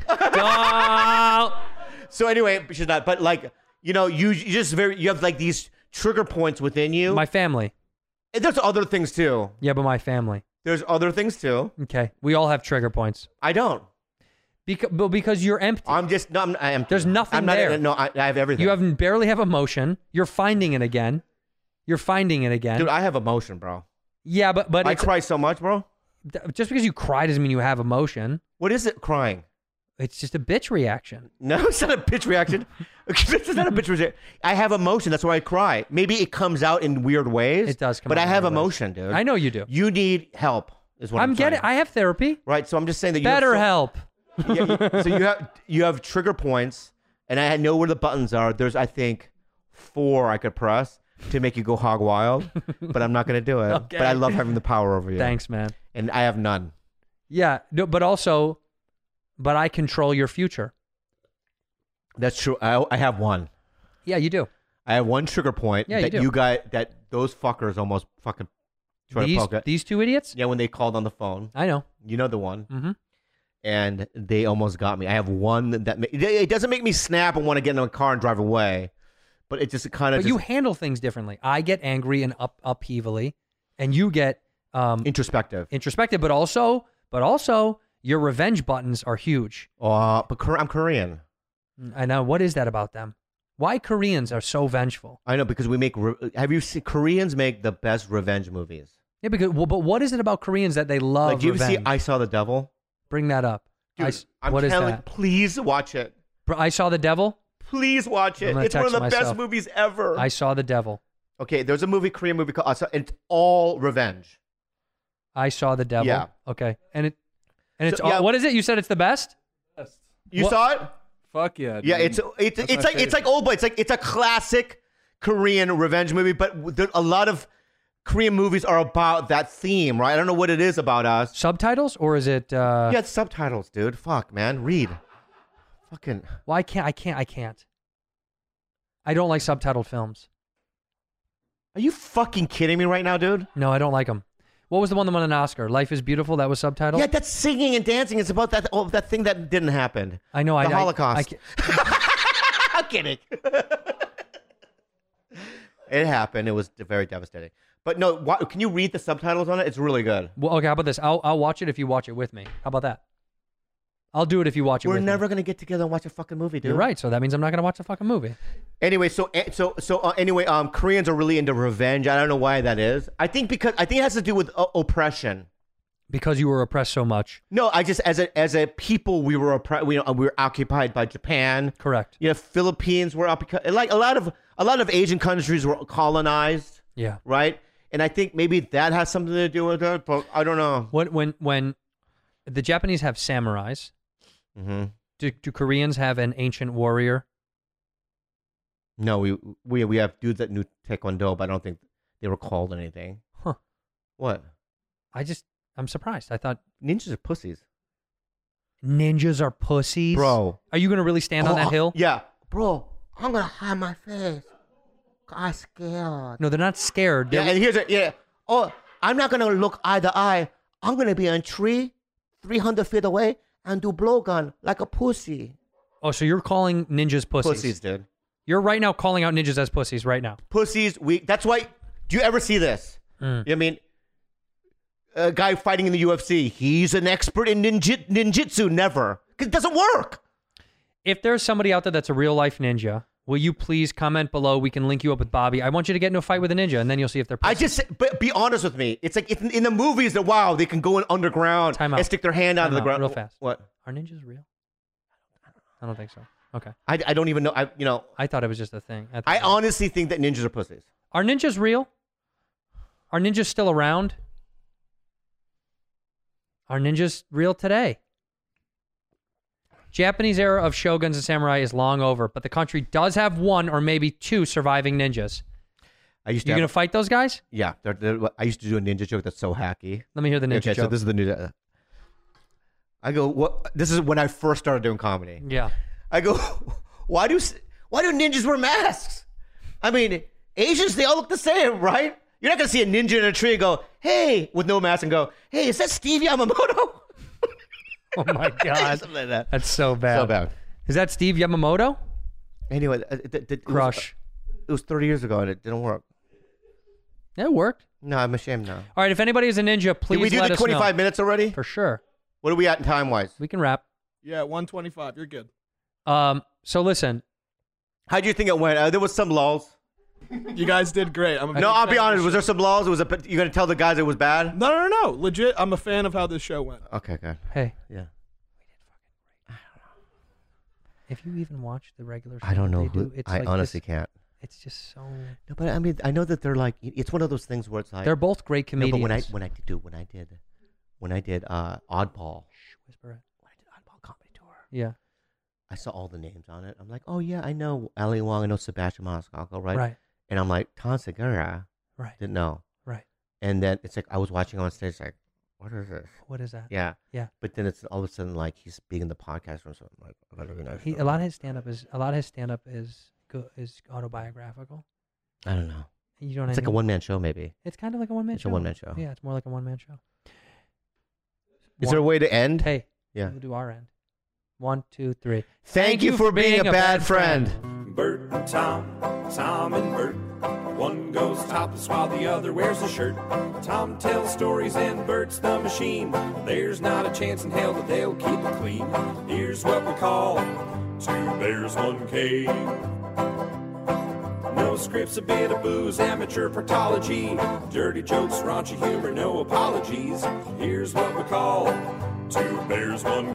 So anyway, she's not. But like, you have like these trigger points within you. My family. And there's other things too. Yeah, but my family. There's other things too. Okay, we all have trigger points. I don't. Because you're empty. I'm empty. There's nothing there. I have everything. You barely have emotion. You're finding it again. Dude, I have emotion, bro. Yeah, but I cry so much, bro. Just because you cry doesn't mean you have emotion. What is it, crying? It's just a bitch reaction. No, it's not a bitch reaction. It's not a bitch reaction. I have emotion. That's why I cry. Maybe it comes out in weird ways. It does come out. But I have in weird emotion, ways. dude. I know you do. You need help, is what I'm saying. getting. I have therapy. Right, so I'm just saying that Better help. So you have trigger points, and I know where the buttons are. There's, I think, 4 I could press to make you go hog wild, but I'm not going to do it. Okay. But I love having the power over you. Thanks, man. And I have none. Yeah, no, but I control your future. That's true. I have one. Yeah, you do. I have one trigger point that those fuckers almost fucking try to poke at. These 2 idiots? Yeah, when they called on the phone. I know. You know the one. Mm-hmm. And they almost got me. I have one that it doesn't make me snap and want to get in a car and drive away, but it just kind of. But you handle things differently. I get angry and upheavally, and you get introspective, but also your revenge buttons are huge. But I'm Korean. I know. What is that about them? Why Koreans are so vengeful? I know, because we make. Have you seen Koreans make the best revenge movies? Yeah, but what is it about Koreans that they love? Like, do you ever revenge? see I Saw the Devil? Bring that up. Dude, what is that? You, please watch it. I Saw the Devil? Please watch it. It's one of the best movies ever. I Saw the Devil. Okay, there's a Korean movie called it's all revenge. I Saw the Devil. Yeah. Okay. And it's all, what is it? You said it's the best? You saw it? Fuck yeah. Yeah, dude. it's like old, but it's a classic Korean revenge movie. But a lot of Korean movies are about that theme, right? I don't know what it is about us. Subtitles or is it? Yeah, it's subtitles, dude. Fuck, man, read. Fucking. Well, I can't. I don't like subtitled films. Are you fucking kidding me right now, dude? No, I don't like them. What was the one that won an Oscar? Life is Beautiful. That was subtitled. Yeah, that's singing and dancing. It's about that thing that didn't happen. I know. The Holocaust. I'm kidding. It happened. It was very devastating. But no, can you read the subtitles on it? It's really good. Well, okay, how about this? I'll watch it if you watch it with me. How about that? I'll do it if you watch it with me. We're never going to get together and watch a fucking movie, dude. You're right. So that means I'm not going to watch the fucking movie. Anyway, Koreans are really into revenge. I don't know why that is. I think it has to do with oppression. Because you were oppressed so much. No, I just as a people we were we were occupied by Japan. Correct. Yeah, Philippines were occupied. Like a lot of Asian countries were colonized. Yeah. Right. And I think maybe that has something to do with it, but I don't know. When the Japanese have samurais, do Koreans have an ancient warrior? No, we have dudes that knew Taekwondo, but I don't think they were called anything. Huh? What? I'm surprised. I thought ninjas are pussies. Ninjas are pussies, bro. Are you gonna really stand on that hill? Yeah, bro. I'm gonna hide my face. I'm scared. No, they're not scared. Yeah, and oh, I'm not gonna look eye to eye. I'm gonna be on tree 300 feet away and do blowgun like a pussy. Oh, so you're calling ninjas pussies? Pussies, dude. You're right now calling out ninjas as pussies right now. Pussies. That's why. Do you ever see this? You know what I mean, a guy fighting in the UFC, he's an expert in ninjutsu. Never, because it doesn't work. If there's somebody out there that's a real life ninja, will you please comment below? We can link you up with Bobby. I want you to get into a fight with a ninja, and then you'll see if they're pussies. But be honest with me. It's like in the movies that wow, they can go in underground and stick their hand out of the ground real fast. What? Are ninjas real? I don't think so. Okay. I don't even know. I thought it was just a thing. I honestly think that ninjas are pussies. Are ninjas real? Are ninjas still around? Are ninjas real today? Japanese era of shoguns and samurai is long over, but the country does have one or maybe two surviving ninjas. You going to fight those guys? Yeah. I used to do a ninja joke that's so hacky. Let me hear the ninja joke. Okay, so this is the new... I go, what? This is when I first started doing comedy. Yeah. I go, why do ninjas wear masks? I mean, Asians, they all look the same, right? You're not going to see a ninja in a tree and go, hey, with no mask and go, hey, is that Steve Yamamoto? Oh, my God. Something like that. That's so bad. So bad. Is that Steve Yamamoto? Anyway, Crush. It was 30 years ago and it didn't work. It worked. No, I'm ashamed now. All right, if anybody is a ninja, please let us know. Did we do the 25 minutes already? For sure. What are we at time-wise? We can wrap. Yeah, 125. You're good. So listen. How do you think it went? There was some lulls. You guys did great. I'll be honest. Was there some lulls? You going to tell the guys it was bad? No. Legit, I'm a fan of how this show went. Okay, good. Hey. Yeah. We did fucking great. I don't know. If you even watch the regular show, I don't know who. I honestly can't. It's just so... No, but I mean, I know that they're like... It's one of those things where it's like... They're both great comedians. No, but when I did Oddball... Shh, whisper it. When I did Oddball Comedy Tour... Yeah. I saw all the names on it. I'm like, oh, yeah, I know Ali Wong. I know Sebastian Maniscalco, right? Right. And I'm like, Tom Segura. Right. Didn't know. Right. And then it's like, I was watching on stage, like, what is this? What is that? Yeah. Yeah. But then it's all of a sudden like he's being in the podcast room, so I'm like, I gotta be nice. A lot of his stand up is autobiographical. I don't know. You know what it's I like mean? a one-man show, maybe. It's kind of like a one-man show. It's a one-man show. Yeah, it's more like a one-man show. Is there a way to end? Hey. Yeah. We'll do our end. 1, 2, 3. Thank you for being a bad friend. Bert and Tom, Tom and Bert. One goes topless while the other wears a shirt. Tom tells stories and Bert's the machine. There's not a chance in hell that they'll keep it clean. Here's what we call 2 Bears, 1 Cave. No scripts, a bit of booze, amateur partology. Dirty jokes, raunchy humor, no apologies. Here's what we call 2 Bears, 1